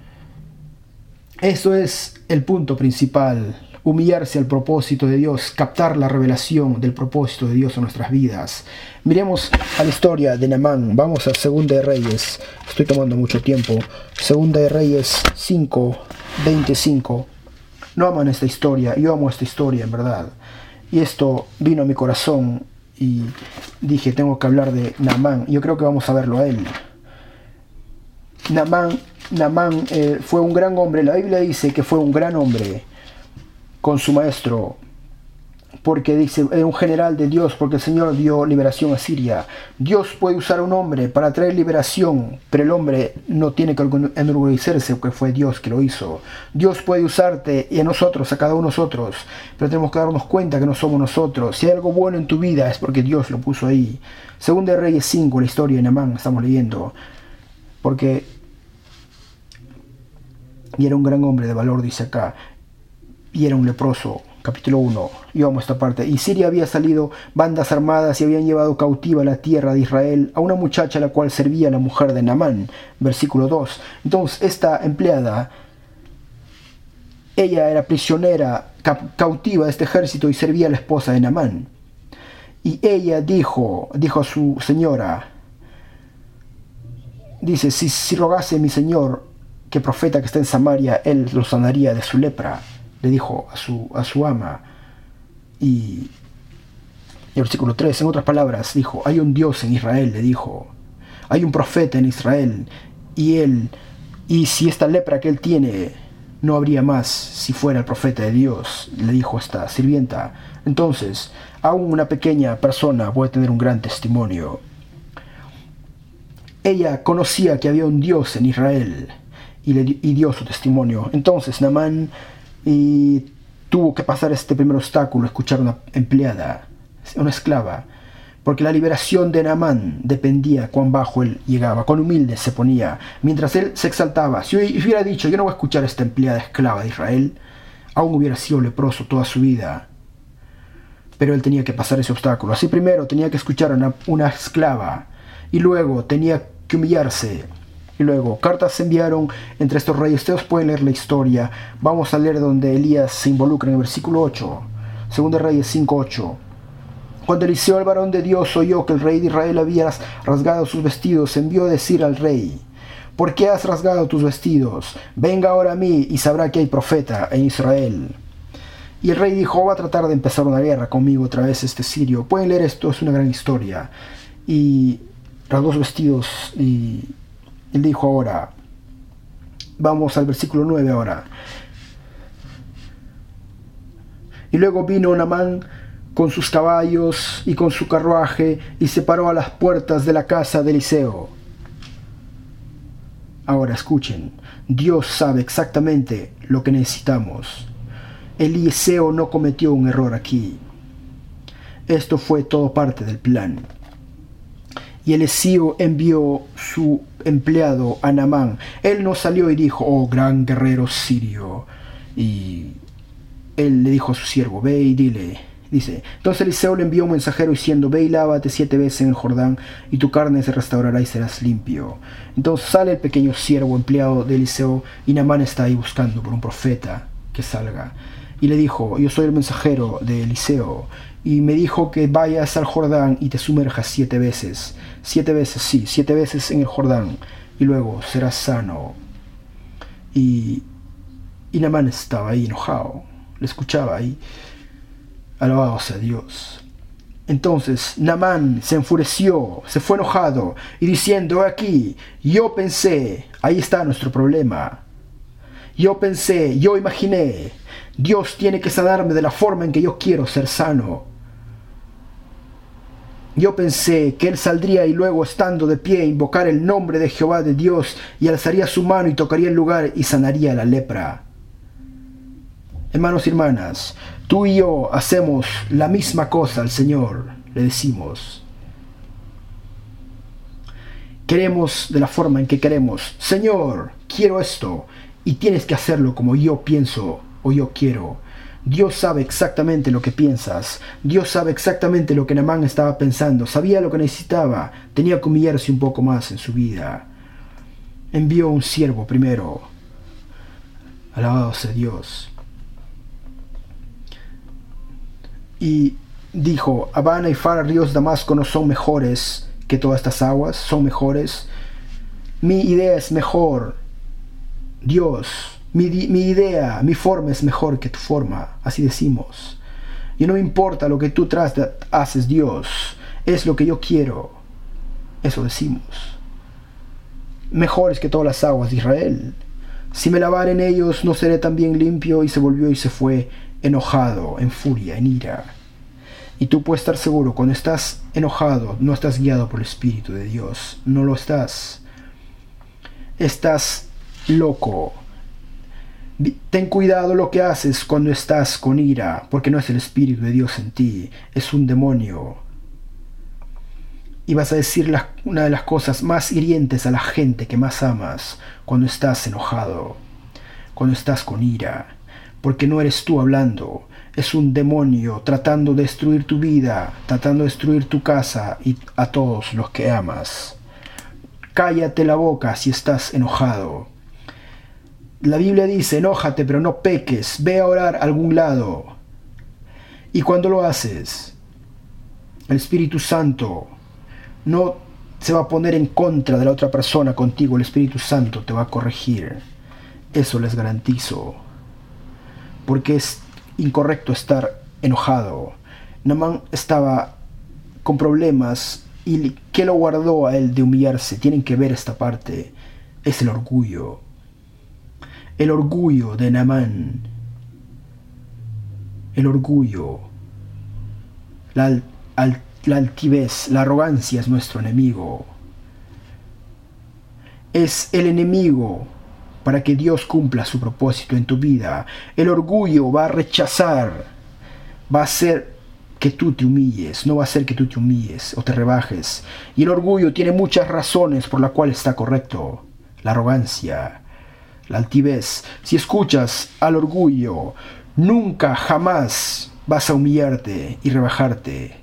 Eso es el punto principal. Humillarse al propósito de Dios, captar la revelación del propósito de Dios en nuestras vidas. Miremos a la historia de Naamán. Vamos a Segunda de Reyes. Estoy tomando mucho tiempo. Segunda de Reyes cinco, veinticinco. No aman esta historia. Yo amo esta historia, en verdad. Y esto vino a mi corazón y dije, tengo que hablar de Naamán. Yo creo que vamos a verlo a él. Naamán, Naamán eh, fue un gran hombre. La Biblia dice que fue un gran hombre con su maestro, porque dice, es un general de Dios, porque el Señor dio liberación a Siria. Dios puede usar a un hombre para traer liberación, pero el hombre no tiene que enorgullecerse porque fue Dios que lo hizo. Dios puede usarte y a nosotros, a cada uno de nosotros, pero tenemos que darnos cuenta que no somos nosotros. Si hay algo bueno en tu vida es porque Dios lo puso ahí. Segunda de Reyes cinco, la historia de Naamán, estamos leyendo, porque y era un gran hombre de valor, dice acá, y era un leproso. Capítulo uno, y vamos a esta parte. Y Siria había salido bandas armadas y habían llevado cautiva a la tierra de Israel a una muchacha a la cual servía la mujer de Naamán. Versículo dos. Entonces esta empleada, ella era prisionera, cautiva de este ejército y servía a la esposa de Naamán. Y ella dijo, dijo a su señora, dice, si, si rogase mi señor que profeta que está en Samaria, él lo sanaría de su lepra. Le dijo a su, a su ama. Y el versículo tres, en otras palabras, dijo, hay un Dios en Israel, le dijo, hay un profeta en Israel, y él, y si esta lepra que él tiene, no habría más si fuera el profeta de Dios, le dijo esta sirvienta. Entonces, aún una pequeña persona puede tener un gran testimonio. Ella conocía que había un Dios en Israel, y, le, y dio su testimonio. Entonces, Naamán y tuvo que pasar este primer obstáculo, escuchar a una empleada, una esclava, porque la liberación de Naamán dependía cuán bajo él llegaba, cuán humilde se ponía, mientras él se exaltaba. Si hubiera dicho, yo no voy a escuchar a esta empleada esclava de Israel, aún hubiera sido leproso toda su vida, pero él tenía que pasar ese obstáculo. Así primero tenía que escuchar a una, una esclava, y luego tenía que humillarse. Y luego, cartas se enviaron entre estos reyes. Ustedes pueden leer la historia. Vamos a leer donde Elías se involucra en el versículo ocho. Segunda Reyes cinco ocho. Cuando Eliseo, el varón de Dios, oyó que el rey de Israel había rasgado sus vestidos, envió a decir al rey, ¿por qué has rasgado tus vestidos? Venga ahora a mí y sabrá que hay profeta en Israel. Y el rey dijo, va a tratar de empezar una guerra conmigo otra vez este sirio. Pueden leer esto, es una gran historia. Y rasgó sus vestidos y él dijo ahora, vamos al versículo nueve ahora. Y luego vino Naamán con sus caballos y con su carruaje y se paró a las puertas de la casa de Eliseo. Ahora escuchen, Dios sabe exactamente lo que necesitamos. Eliseo no cometió un error aquí. Esto fue todo parte del plan. Y Eliseo envió su empleado a Naamán. Él no salió y dijo, oh gran guerrero sirio. Y él le dijo a su siervo, ve y dile. Dice, entonces Eliseo le envió un mensajero diciendo, ve y lávate siete veces en el Jordán, y tu carne se restaurará y serás limpio. Entonces sale el pequeño siervo empleado de Eliseo, y Naamán está ahí buscando por un profeta que salga. Y le dijo, yo soy el mensajero de Eliseo, y me dijo que vayas al Jordán y te sumerjas siete veces. Siete veces, sí, siete veces en el Jordán, y luego serás sano. Y, y Naamán estaba ahí enojado, le escuchaba ahí. Alabado sea Dios. Entonces Naamán se enfureció, se fue enojado, y diciendo, aquí, yo pensé, ahí está nuestro problema. Yo pensé, yo imaginé, Dios tiene que sanarme de la forma en que yo quiero ser sano. Yo pensé que él saldría y luego, estando de pie, invocar el nombre de Jehová de Dios, y alzaría su mano y tocaría el lugar y sanaría la lepra. Hermanos y hermanas, tú y yo hacemos la misma cosa al Señor, le decimos. Queremos de la forma en que queremos. Señor, quiero esto, y tienes que hacerlo como yo pienso o yo quiero. Dios sabe exactamente lo que piensas. Dios sabe exactamente lo que Naamán estaba pensando. Sabía lo que necesitaba. Tenía que humillarse un poco más en su vida. Envió un siervo primero. Alabado sea Dios. Y dijo, Abana y Fara, ríos de Damasco, no son mejores que todas estas aguas, son mejores. Mi idea es mejor. Dios, mi, mi idea, mi forma es mejor que tu forma, así decimos. Y no me importa lo que tú tras haces, Dios, es lo que yo quiero. Eso decimos. Mejores que todas las aguas de Israel. Si me lavare en ellos, no seré también limpio. Y se volvió y se fue enojado, en furia, en ira. Y tú puedes estar seguro, cuando estás enojado, no estás guiado por el Espíritu de Dios. No lo estás. Estás loco. Ten cuidado lo que haces cuando estás con ira, porque no es el Espíritu de Dios en ti, es un demonio. Y vas a decir la, una de las cosas más hirientes a la gente que más amas cuando estás enojado, cuando estás con ira, porque no eres tú hablando, es un demonio tratando de destruir tu vida, tratando de destruir tu casa y a todos los que amas. Cállate la boca si estás enojado. La Biblia dice, enójate pero no peques, ve a orar a algún lado. Y cuando lo haces, el Espíritu Santo no se va a poner en contra de la otra persona contigo, el Espíritu Santo te va a corregir. Eso les garantizo. Porque es incorrecto estar enojado. Naamán estaba con problemas y ¿qué lo guardó a él de humillarse? Tienen que ver esta parte. Es el orgullo. El orgullo de Naamán. El orgullo. La, al, la altivez, la arrogancia es nuestro enemigo. Es el enemigo para que Dios cumpla su propósito en tu vida. El orgullo va a rechazar, va a hacer que tú te humilles, no va a hacer que tú te humilles o te rebajes. Y el orgullo tiene muchas razones por las cuales está correcto. La arrogancia, la altivez. Si escuchas al orgullo, nunca, jamás vas a humillarte y rebajarte.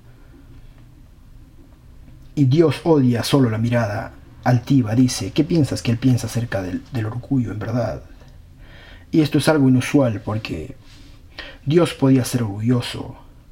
Y Dios odia solo la mirada altiva. Dice, ¿qué piensas que Él piensa acerca del, del orgullo en verdad? Y esto es algo inusual porque Dios podía ser orgulloso.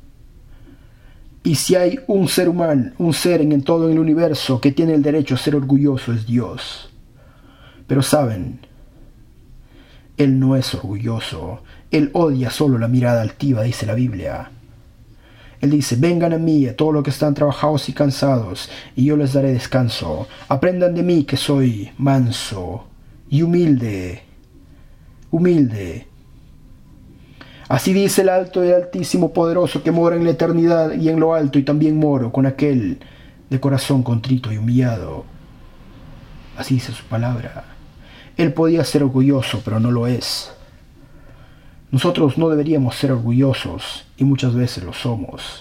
Y si hay un ser humano, un ser en, en todo el universo que tiene el derecho a ser orgulloso, es Dios. Pero saben, Él no es orgulloso. Él odia solo la mirada altiva, dice la Biblia. Él dice, vengan a mí, a todos los que están trabajados y cansados, y yo les daré descanso. Aprendan de mí que soy manso y humilde. Humilde. Así dice el alto y el altísimo poderoso que mora en la eternidad y en lo alto, y también moro con aquel de corazón contrito y humillado. Así dice su palabra. Él podía ser orgulloso, pero no lo es. Nosotros no deberíamos ser orgullosos y muchas veces lo somos.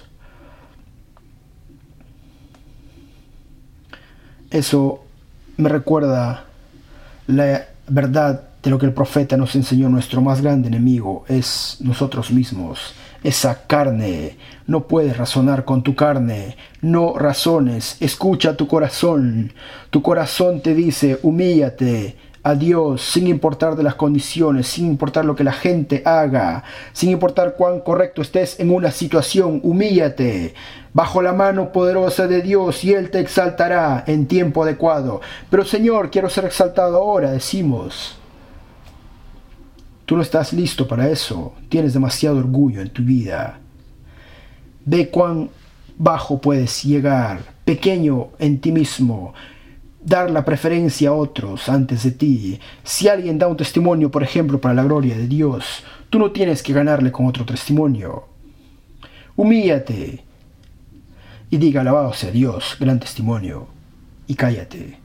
Eso me recuerda la verdad de lo que el profeta nos enseñó. Nuestro más grande enemigo es nosotros mismos. Esa carne. No puedes razonar con tu carne. No razones. Escucha tu corazón. Tu corazón te dice, humíllate a Dios, sin importar de las condiciones, sin importar lo que la gente haga, sin importar cuán correcto estés en una situación, humíllate bajo la mano poderosa de Dios y Él te exaltará en tiempo adecuado. Pero Señor, quiero ser exaltado ahora, decimos. Tú no estás listo para eso, tienes demasiado orgullo en tu vida. Ve cuán bajo puedes llegar, pequeño en ti mismo, dar la preferencia a otros antes de ti. Si alguien da un testimonio, por ejemplo, para la gloria de Dios, tú no tienes que ganarle con otro testimonio. Humíllate y diga, alabado sea Dios, gran testimonio, y cállate.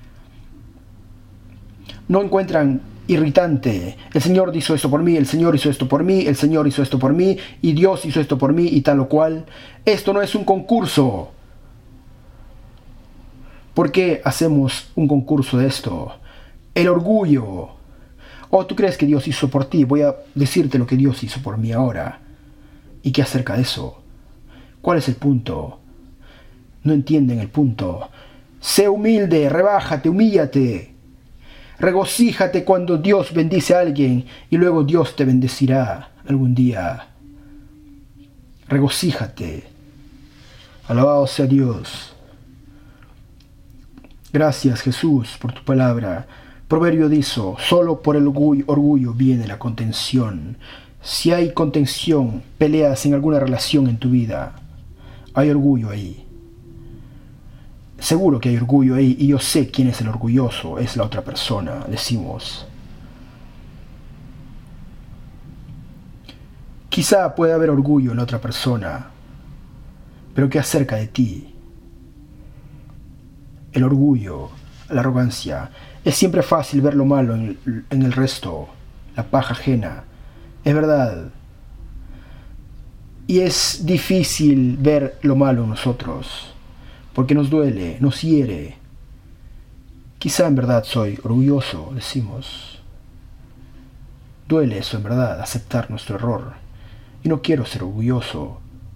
No encuentran irritante, el Señor hizo esto por mí, el Señor hizo esto por mí, el Señor hizo esto por mí, y Dios hizo esto por mí, y tal o cual. Esto no es un concurso. ¿Por qué hacemos un concurso de esto? El orgullo. ¿O tú crees que Dios hizo por ti? Voy a decirte lo que Dios hizo por mí ahora. ¿Y qué acerca de eso? ¿Cuál es el punto? No entienden el punto. Sé humilde, rebájate, humíllate. Regocíjate cuando Dios bendice a alguien y luego Dios te bendecirá algún día. Regocíjate. Alabado sea Dios. Gracias, Jesús, por tu palabra. Proverbio dice, solo por el orgullo, orgullo viene la contención. Si hay contención, peleas en alguna relación en tu vida, hay orgullo ahí. Seguro que hay orgullo ahí, y yo sé quién es el orgulloso, es la otra persona, decimos. Quizá pueda haber orgullo en la otra persona, pero ¿qué acerca de ti? El orgullo, la arrogancia. Es siempre fácil ver lo malo en el, en el resto, la paja ajena. Es verdad. Y es difícil ver lo malo en nosotros, porque nos duele, nos hiere. Quizá en verdad soy orgulloso, decimos. Duele eso en verdad, aceptar nuestro error. Y no quiero ser orgulloso,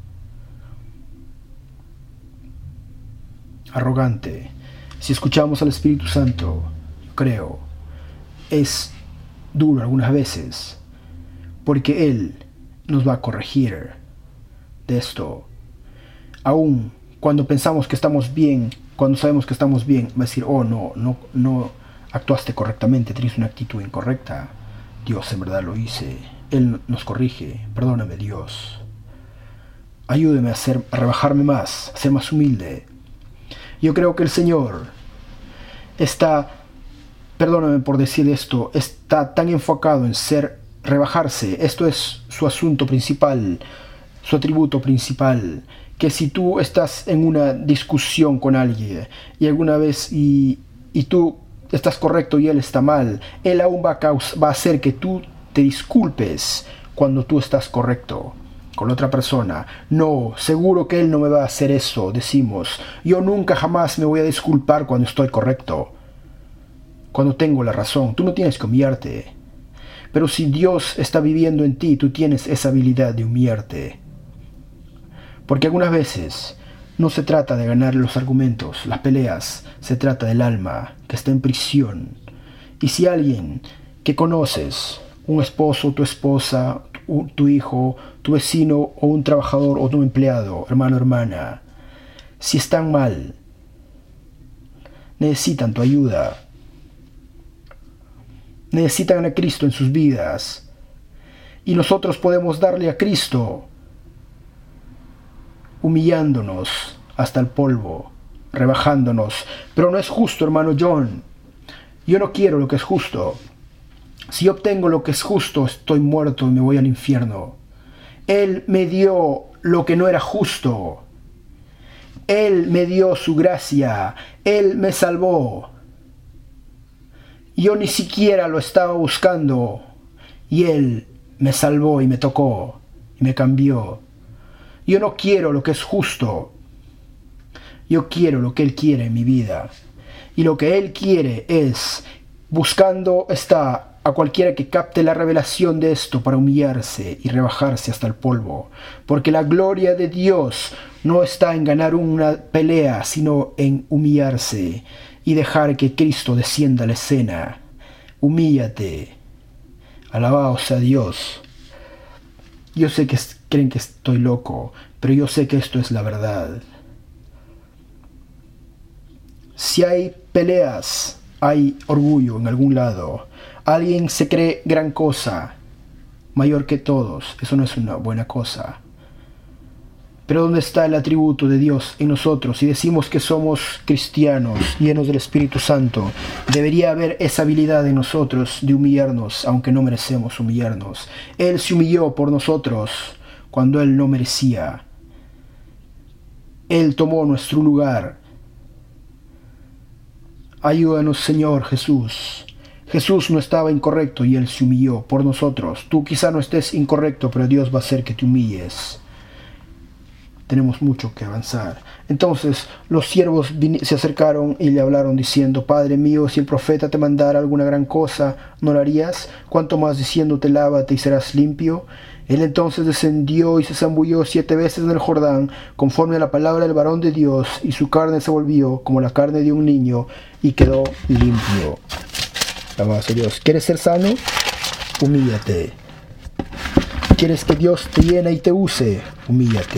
arrogante. Si escuchamos al Espíritu Santo, creo, es duro algunas veces, porque Él nos va a corregir de esto. Aún cuando pensamos que estamos bien, cuando sabemos que estamos bien, va a decir, oh no, no, no actuaste correctamente, tienes una actitud incorrecta. Dios en verdad lo hice. Él nos corrige. Perdóname, Dios. Ayúdeme a, ser, a rebajarme más, a ser más humilde. Yo creo que el Señor está, perdóname por decir esto, está tan enfocado en ser, rebajarse. Esto es su asunto principal, su atributo principal. Que si tú estás en una discusión con alguien y alguna vez y, y tú estás correcto y él está mal, él aún va a, causar, va a hacer que tú te disculpes cuando tú estás correcto con la otra persona. No, seguro que él no me va a hacer eso, decimos. Yo nunca jamás me voy a disculpar cuando estoy correcto, cuando tengo la razón. Tú no tienes que humillarte. Pero si Dios está viviendo en ti, tú tienes esa habilidad de humillarte. Porque algunas veces no se trata de ganar los argumentos, las peleas, se trata del alma que está en prisión. Y si alguien que conoces, un esposo, tu esposa, tu, tu hijo, tu vecino o un trabajador o tu empleado, hermano, hermana, si están mal, necesitan tu ayuda, necesitan a Cristo en sus vidas, y nosotros podemos darle a Cristo humillándonos hasta el polvo, rebajándonos. Pero no es justo, hermano John. Yo no quiero lo que es justo. Si obtengo lo que es justo, estoy muerto y me voy al infierno. Él me dio lo que no era justo. Él me dio su gracia. Él me salvó. Yo ni siquiera lo estaba buscando. Y Él me salvó y me tocó y me cambió. Yo no quiero lo que es justo. Yo quiero lo que Él quiere en mi vida. Y lo que Él quiere es, buscando está a cualquiera que capte la revelación de esto para humillarse y rebajarse hasta el polvo. Porque la gloria de Dios no está en ganar una pelea, sino en humillarse y dejar que Cristo descienda a la escena. Humíllate. Alabado sea Dios. Yo sé que creen que estoy loco, pero yo sé que esto es la verdad. Si hay peleas, hay orgullo en algún lado. Alguien se cree gran cosa, mayor que todos. Eso no es una buena cosa. Pero ¿dónde está el atributo de Dios en nosotros? Si decimos que somos cristianos, llenos del Espíritu Santo, debería haber esa habilidad en nosotros de humillarnos, aunque no merecemos humillarnos. Él se humilló por nosotros cuando Él no merecía. Él tomó nuestro lugar. Ayúdanos, Señor Jesús. Jesús no estaba incorrecto y Él se humilló por nosotros. Tú quizá no estés incorrecto, pero Dios va a hacer que te humilles. Tenemos mucho que avanzar. Entonces los siervos se acercaron y le hablaron diciendo: Padre mío, si el profeta te mandara alguna gran cosa, ¿no lo harías? Cuanto más diciéndote: lávate y serás limpio. Él entonces descendió y se zambulló siete veces en el Jordán, conforme a la palabra del varón de Dios, y su carne se volvió como la carne de un niño, y quedó limpio. Alabado sea Dios. ¿Quieres ser sano? Humíllate. ¿Quieres que Dios te llene y te use? Humíllate.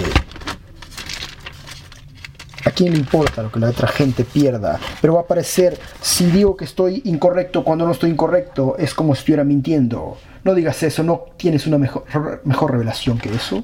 ¿A quién le importa lo que la otra gente pierda? Pero va a parecer, si digo que estoy incorrecto cuando no estoy incorrecto, es como si estuviera mintiendo. No digas eso, no tienes una mejor, mejor revelación que eso.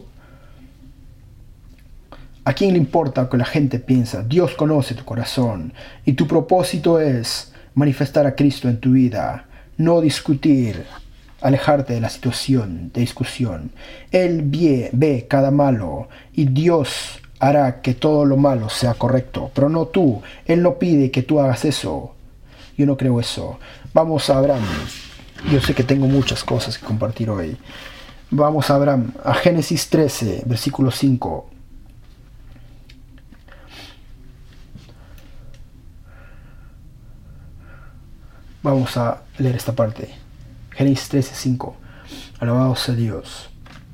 ¿A quién le importa lo que la gente piensa? Dios conoce tu corazón y tu propósito es manifestar a Cristo en tu vida, no discutir, alejarte de la situación de discusión. Él ve, ve cada malo y Dios hará que todo lo malo sea correcto, pero no tú. Él no pide que tú hagas eso. Yo no creo eso. Vamos a Abraham. Yo sé que tengo muchas cosas que compartir hoy. Vamos a Abraham, a Génesis trece, versículo cinco. Vamos a leer esta parte. Génesis trece, cinco. Alabado sea Dios.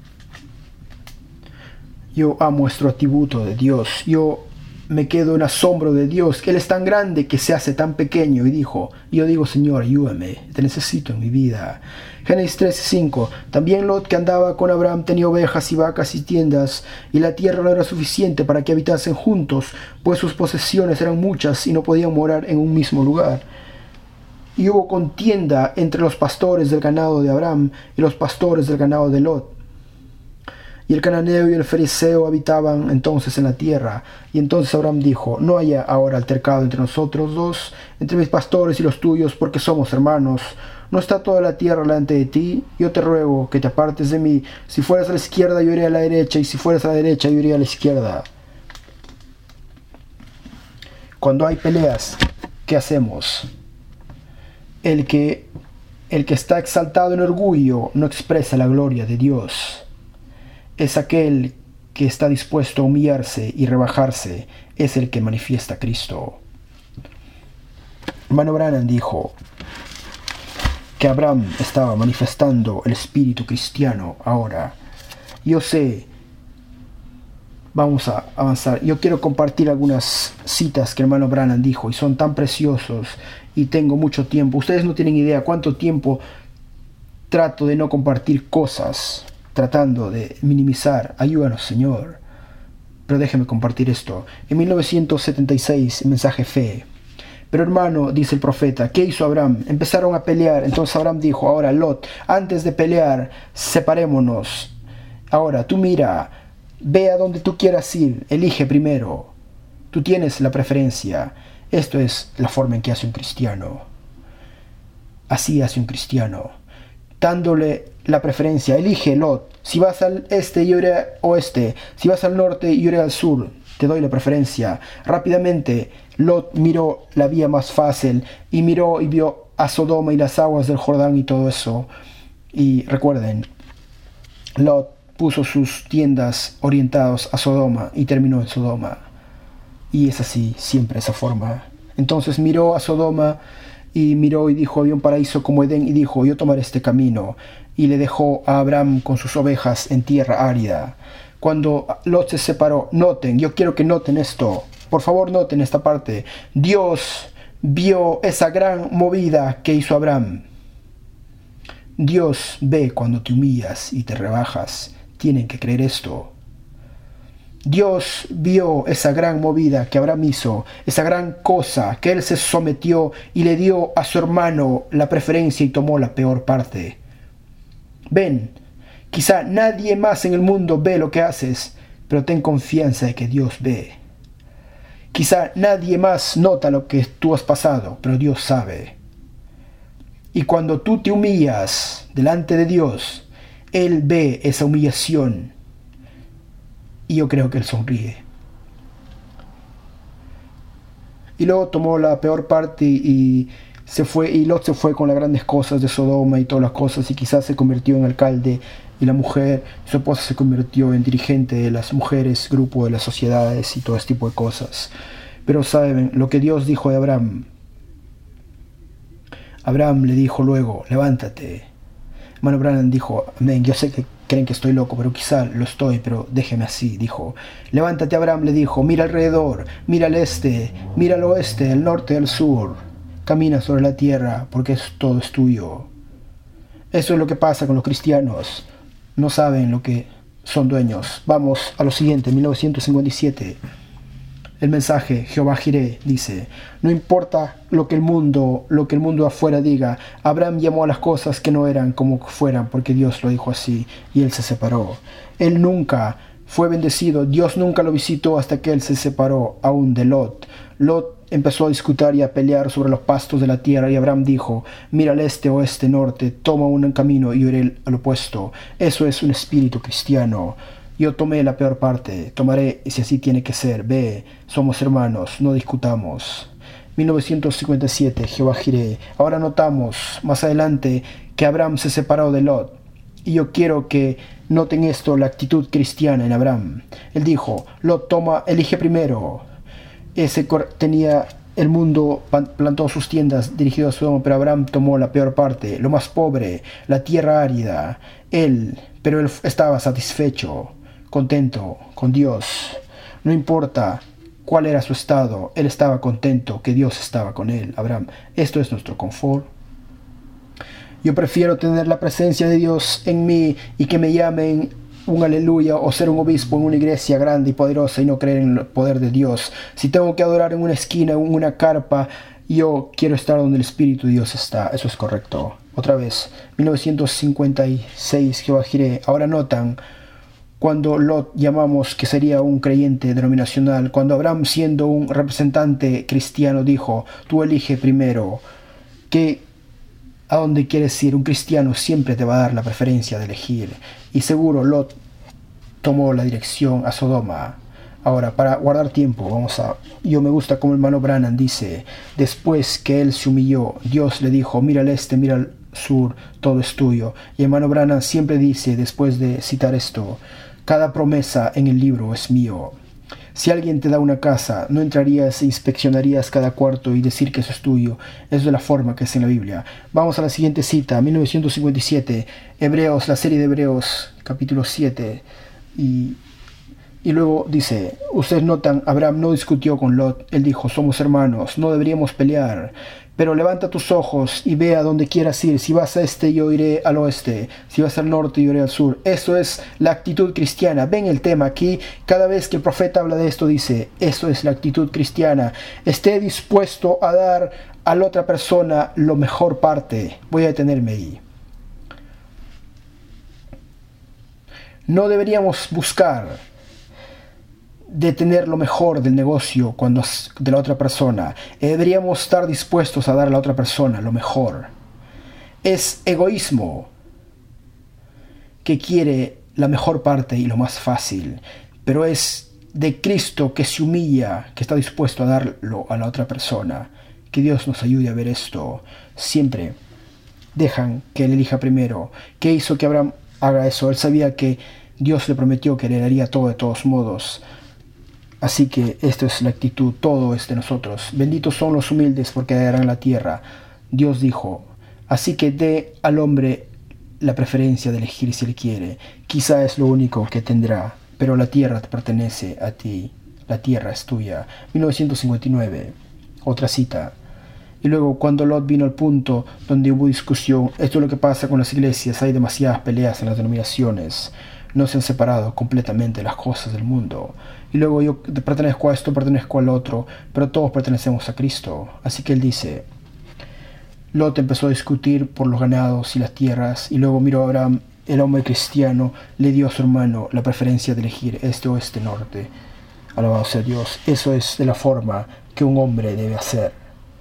Yo amo nuestro atributo de Dios. Yo me quedo en asombro de Dios. Él es tan grande que se hace tan pequeño. Y dijo, yo digo, Señor, ayúdame. Te necesito en mi vida. Génesis trece, cinco. También Lot, que andaba con Abraham, tenía ovejas y vacas y tiendas. Y la tierra no era suficiente para que habitasen juntos, pues sus posesiones eran muchas y no podían morar en un mismo lugar. Y hubo contienda entre los pastores del ganado de Abraham y los pastores del ganado de Lot. Y el cananeo y el fereceo habitaban entonces en la tierra. Y entonces Abraham dijo, no haya ahora altercado entre nosotros dos, entre mis pastores y los tuyos, porque somos hermanos. ¿No está toda la tierra delante de ti? Yo te ruego que te apartes de mí. Si fueras a la izquierda, yo iré a la derecha, y si fueras a la derecha, yo iré a la izquierda. Cuando hay peleas, ¿qué hacemos? El que, el que está exaltado en orgullo no expresa la gloria de Dios. Es aquel que está dispuesto a humillarse y rebajarse, es el que manifiesta a Cristo. Hermano Branham dijo que Abraham estaba manifestando el espíritu cristiano ahora. Yo sé, vamos a avanzar. Yo quiero compartir algunas citas que hermano Branham dijo y son tan preciosos y tengo mucho tiempo. Ustedes no tienen idea cuánto tiempo trato de no compartir cosas, tratando de minimizar. Ayúdanos, Señor. Pero déjeme compartir esto. En mil novecientos setenta y seis, mensaje fe. Pero hermano, dice el profeta, ¿qué hizo Abraham? Empezaron a pelear. Entonces Abraham dijo, ahora Lot, antes de pelear, separémonos. Ahora, tú mira, ve a donde tú quieras ir, elige primero. Tú tienes la preferencia. Esto es la forma en que hace un cristiano. Así hace un cristiano. Dándole la preferencia, elige Lot. Si vas al este, yo iré al oeste. Si vas al norte, yo iré al sur. Te doy la preferencia. Rápidamente, Lot miró la vía más fácil y miró y vio a Sodoma y las aguas del Jordán y todo eso. Y recuerden, Lot puso sus tiendas orientadas a Sodoma y terminó en Sodoma. Y es así, siempre esa forma. Entonces miró a Sodoma y miró y dijo, había un paraíso como Edén, y dijo, yo tomaré este camino. Y le dejó a Abraham con sus ovejas en tierra árida. Cuando Lot se separó, noten, yo quiero que noten esto. Por favor, noten esta parte. Dios vio esa gran movida que hizo Abraham. Dios ve cuando te humillas y te rebajas. Tienen que creer esto. Dios vio esa gran movida que Abraham hizo, esa gran cosa que él se sometió y le dio a su hermano la preferencia y tomó la peor parte. Ven, quizá nadie más en el mundo ve lo que haces, pero ten confianza de que Dios ve. Quizá nadie más nota lo que tú has pasado, pero Dios sabe. Y cuando tú te humillas delante de Dios, Él ve esa humillación. Y yo creo que Él sonríe. Y luego tomó la peor parte y se fue, y Lot se fue con las grandes cosas de Sodoma y todas las cosas, y quizás se convirtió en alcalde, y la mujer, su esposa, se convirtió en dirigente de las mujeres, grupo de las sociedades y todo ese tipo de cosas. Pero saben, lo que Dios dijo de Abraham, Abraham le dijo luego, levántate. Hermano Branham dijo, amén, yo sé que creen que estoy loco, pero quizá lo estoy, pero déjeme así. Dijo, levántate. Abraham le dijo, mira alrededor, mira al este, mira al oeste, al norte, al sur. Camina sobre la tierra, porque es, todo es tuyo. Eso es lo que pasa con los cristianos. No saben lo que son dueños. Vamos a lo siguiente, mil novecientos cincuenta y siete. El mensaje, Jehová Jireh, dice, no importa lo que el mundo, lo que el mundo afuera diga, Abraham llamó a las cosas que no eran como fueran, porque Dios lo dijo así, y él se separó. Él nunca fue bendecido, Dios nunca lo visitó hasta que él se separó aún de Lot. Lot empezó a discutir y a pelear sobre los pastos de la tierra, y Abraham dijo, mira al este, oeste, norte, toma un camino y yo iré al opuesto. Eso es un espíritu cristiano. Yo tomé la peor parte, tomaré si así tiene que ser. Ve, somos hermanos, no discutamos. mil novecientos cincuenta y siete, Jehová Jireh. Ahora notamos más adelante que Abraham se separó de Lot. Y yo quiero que noten esto, la actitud cristiana en Abraham. Él dijo, Lot, toma, elige primero. Ese tenía el mundo, plantó sus tiendas dirigido a Sodoma, pero Abraham tomó la peor parte, lo más pobre, la tierra árida. Él, pero él estaba satisfecho, contento con Dios. No importa cuál era su estado, él estaba contento que Dios estaba con él. Abraham, esto es nuestro confort. Yo prefiero tener la presencia de Dios en mí y que me llamen un aleluya o ser un obispo en una iglesia grande y poderosa y no creer en el poder de Dios. Si tengo que adorar en una esquina, en una carpa, yo quiero estar donde el Espíritu de Dios está. Eso es correcto. Otra vez, mil novecientos cincuenta y seis, Jehová Jireh. Ahora notan cuando Lot llamamos que sería un creyente denominacional, cuando Abraham, siendo un representante cristiano, dijo, tú elige primero. ¿Qué, ¿A dónde quieres ir? Un cristiano siempre te va a dar la preferencia de elegir. Y seguro Lot tomó la dirección a Sodoma. Ahora, para guardar tiempo, vamos a... Yo me gusta como el hermano Branham dice, después que él se humilló, Dios le dijo, mira al este, mira al sur, todo es tuyo. Y el hermano Branham siempre dice, después de citar esto, cada promesa en el libro es mío. Si alguien te da una casa, no entrarías e inspeccionarías cada cuarto y decir que eso es tuyo. Es de la forma que es en la Biblia. Vamos a la siguiente cita, mil novecientos cincuenta y siete, Hebreos, la serie de Hebreos, capítulo siete. Y, y luego dice, ustedes notan, Abraham no discutió con Lot. Él dijo, somos hermanos, no deberíamos pelear. Pero levanta tus ojos y ve a donde quieras ir. Si vas a este, yo iré al oeste. Si vas al norte, yo iré al sur. Eso es la actitud cristiana. Ven el tema aquí. Cada vez que el profeta habla de esto, dice, eso es la actitud cristiana. Esté dispuesto a dar a la otra persona lo mejor parte. Voy a detenerme ahí. No deberíamos buscar de tener lo mejor del negocio cuando de la otra persona. Deberíamos estar dispuestos a dar a la otra persona lo mejor. Es egoísmo que quiere la mejor parte y lo más fácil, pero es de Cristo que se humilla, que está dispuesto a darlo a la otra persona. Que Dios nos ayude a ver esto. Siempre dejan que Él elija primero. ¿Qué hizo que Abraham haga eso? Él sabía que Dios le prometió que le daría todo de todos modos. Así que esto es la actitud, todo es de nosotros. Benditos son los humildes porque heredarán la tierra. Dios dijo, así que dé al hombre la preferencia de elegir si él quiere. Quizá es lo único que tendrá, pero la tierra te pertenece a ti. La tierra es tuya. mil novecientos cincuenta y nueve, otra cita. Y luego cuando Lot vino al punto donde hubo discusión, esto es lo que pasa con las iglesias, hay demasiadas peleas en las denominaciones. No se han separado completamente las cosas del mundo. Y luego yo pertenezco a esto, pertenezco al otro, pero todos pertenecemos a Cristo. Así que él dice, Lot empezó a discutir por los ganados y las tierras, y luego miró a Abraham, el hombre cristiano, le dio a su hermano la preferencia de elegir este, oeste, norte. Alabado sea Dios. Eso es de la forma que un hombre debe hacer.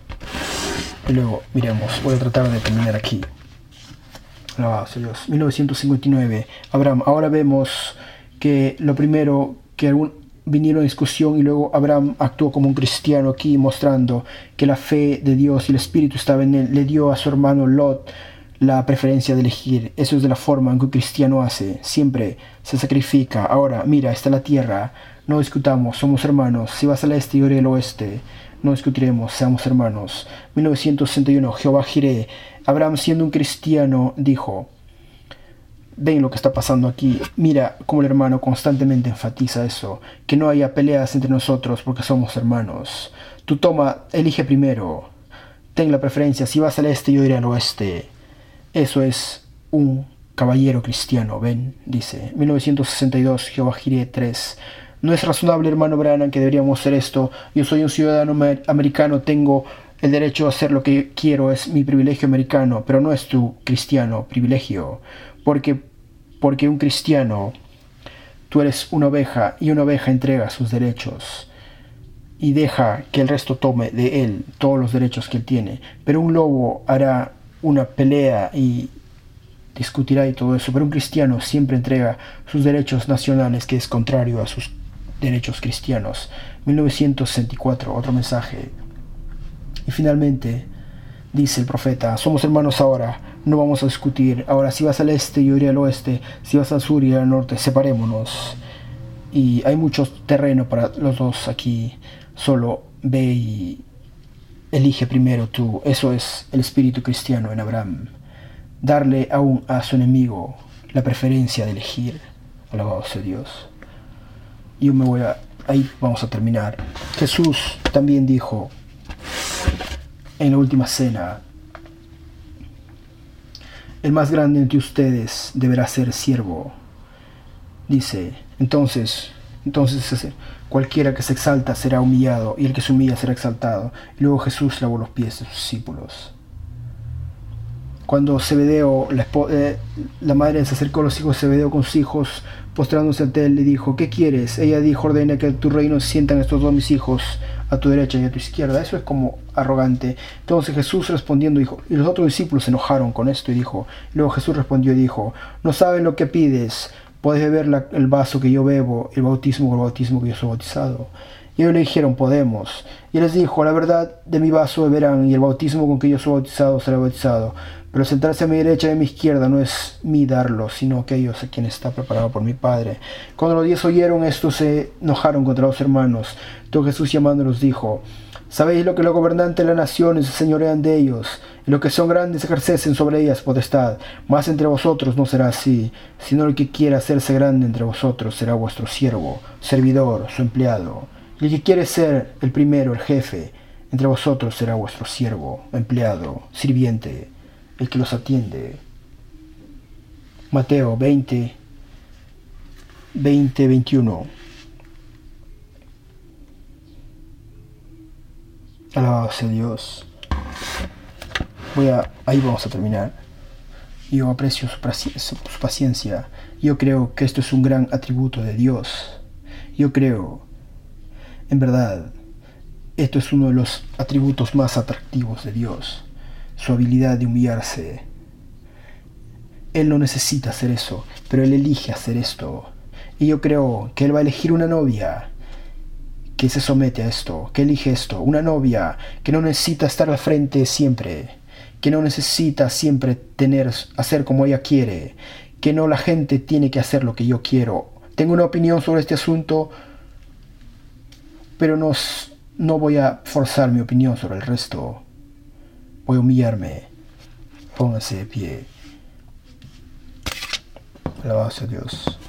Y luego, miremos, voy a tratar de terminar aquí. Alabado sea Dios. mil novecientos cincuenta y nueve, Abraham. Ahora vemos que lo primero que algún, vinieron a discusión y luego Abraham actuó como un cristiano aquí, mostrando que la fe de Dios y el Espíritu estaba en él. Le dio a su hermano Lot la preferencia de elegir. Eso es de la forma en que un cristiano hace. Siempre se sacrifica. Ahora, mira, está la tierra. No discutamos, somos hermanos. Si vas al este, yo iré al oeste. No discutiremos, seamos hermanos. mil novecientos sesenta y uno, Jehová Jireh. Abraham, siendo un cristiano, dijo, ven lo que está pasando aquí. Mira cómo el hermano constantemente enfatiza eso, que no haya peleas entre nosotros porque somos hermanos. Tú toma, elige primero, ten la preferencia. Si vas al este, yo iré al oeste. Eso es un caballero cristiano, ven, dice. mil novecientos sesenta y dos, Jehová Jireh tres. No es razonable, hermano Branham, que deberíamos hacer esto. Yo soy un ciudadano americano, tengo el derecho a hacer lo que quiero, es mi privilegio americano, pero no es tu cristiano privilegio. Porque, porque un cristiano, tú eres una oveja y una oveja entrega sus derechos y deja que el resto tome de él todos los derechos que él tiene. Pero un lobo hará una pelea y discutirá y todo eso, pero un cristiano siempre entrega sus derechos nacionales, que es contrario a sus derechos cristianos. mil novecientos sesenta y cuatro, otro mensaje. Y finalmente, dice el profeta, somos hermanos ahora, no vamos a discutir. Ahora, si vas al este, yo iré al oeste. Si vas al sur, yo iré al norte. Separémonos. Y hay mucho terreno para los dos aquí. Solo ve y elige primero tú. Eso es el espíritu cristiano en Abraham. Darle aún a su enemigo la preferencia de elegir. Alabado sea Dios. Yo me voy a... Ahí vamos a terminar. Jesús también dijo en la última cena, el más grande entre ustedes deberá ser siervo. Dice, entonces, entonces cualquiera que se exalta será humillado, y el que se humilla será exaltado. Y luego Jesús lavó los pies de sus discípulos. Cuando Zebedeo, la, eh, la madre se acercó a los hijos de Zebedeo con sus hijos, postrándose ante él, le dijo, ¿qué quieres? Ella dijo, ordena que tu reino se sientan estos dos mis hijos, a tu derecha y a tu izquierda. Eso es como arrogante. Entonces Jesús respondiendo dijo, y los otros discípulos se enojaron con esto y dijo, y luego Jesús respondió y dijo, no saben lo que pides, puedes beber la, el vaso que yo bebo, el bautismo o el bautismo que yo soy bautizado. Y ellos le dijeron, podemos. Y él les dijo, la verdad de mi vaso beberán, y el bautismo con que yo soy bautizado será bautizado. Pero sentarse a mi derecha y a mi izquierda no es mí darlo, sino aquellos a quienes está preparado por mi Padre. Cuando los diez oyeron esto, se enojaron contra los hermanos. Entonces Jesús llamándolos dijo, ¿sabéis lo que los gobernantes de las naciones se señorean de ellos? Y los que son grandes ejercen sobre ellas potestad. Mas entre vosotros no será así, sino el que quiera hacerse grande entre vosotros será vuestro siervo, servidor, su empleado. Y el que quiere ser el primero, el jefe, entre vosotros será vuestro siervo, empleado, sirviente, el que los atiende. Mateo veinte, veinte, veintiuno. Alabado sea Dios. Voy a, ahí vamos a terminar. Yo aprecio su, su, su paciencia. Yo creo que esto es un gran atributo de Dios. Yo creo, en verdad, esto es uno de los atributos más atractivos de Dios. Su habilidad de humillarse. Él no necesita hacer eso, pero Él elige hacer esto. Y yo creo que Él va a elegir una novia que se somete a esto, que elige esto. Una novia que no necesita estar al frente siempre, que no necesita siempre tener, hacer como ella quiere, que no la gente tiene que hacer lo que yo quiero. Tengo una opinión sobre este asunto, pero no, no voy a forzar mi opinión sobre el resto. Voy a humillarme. Póngase de pie. Alabado sea Dios.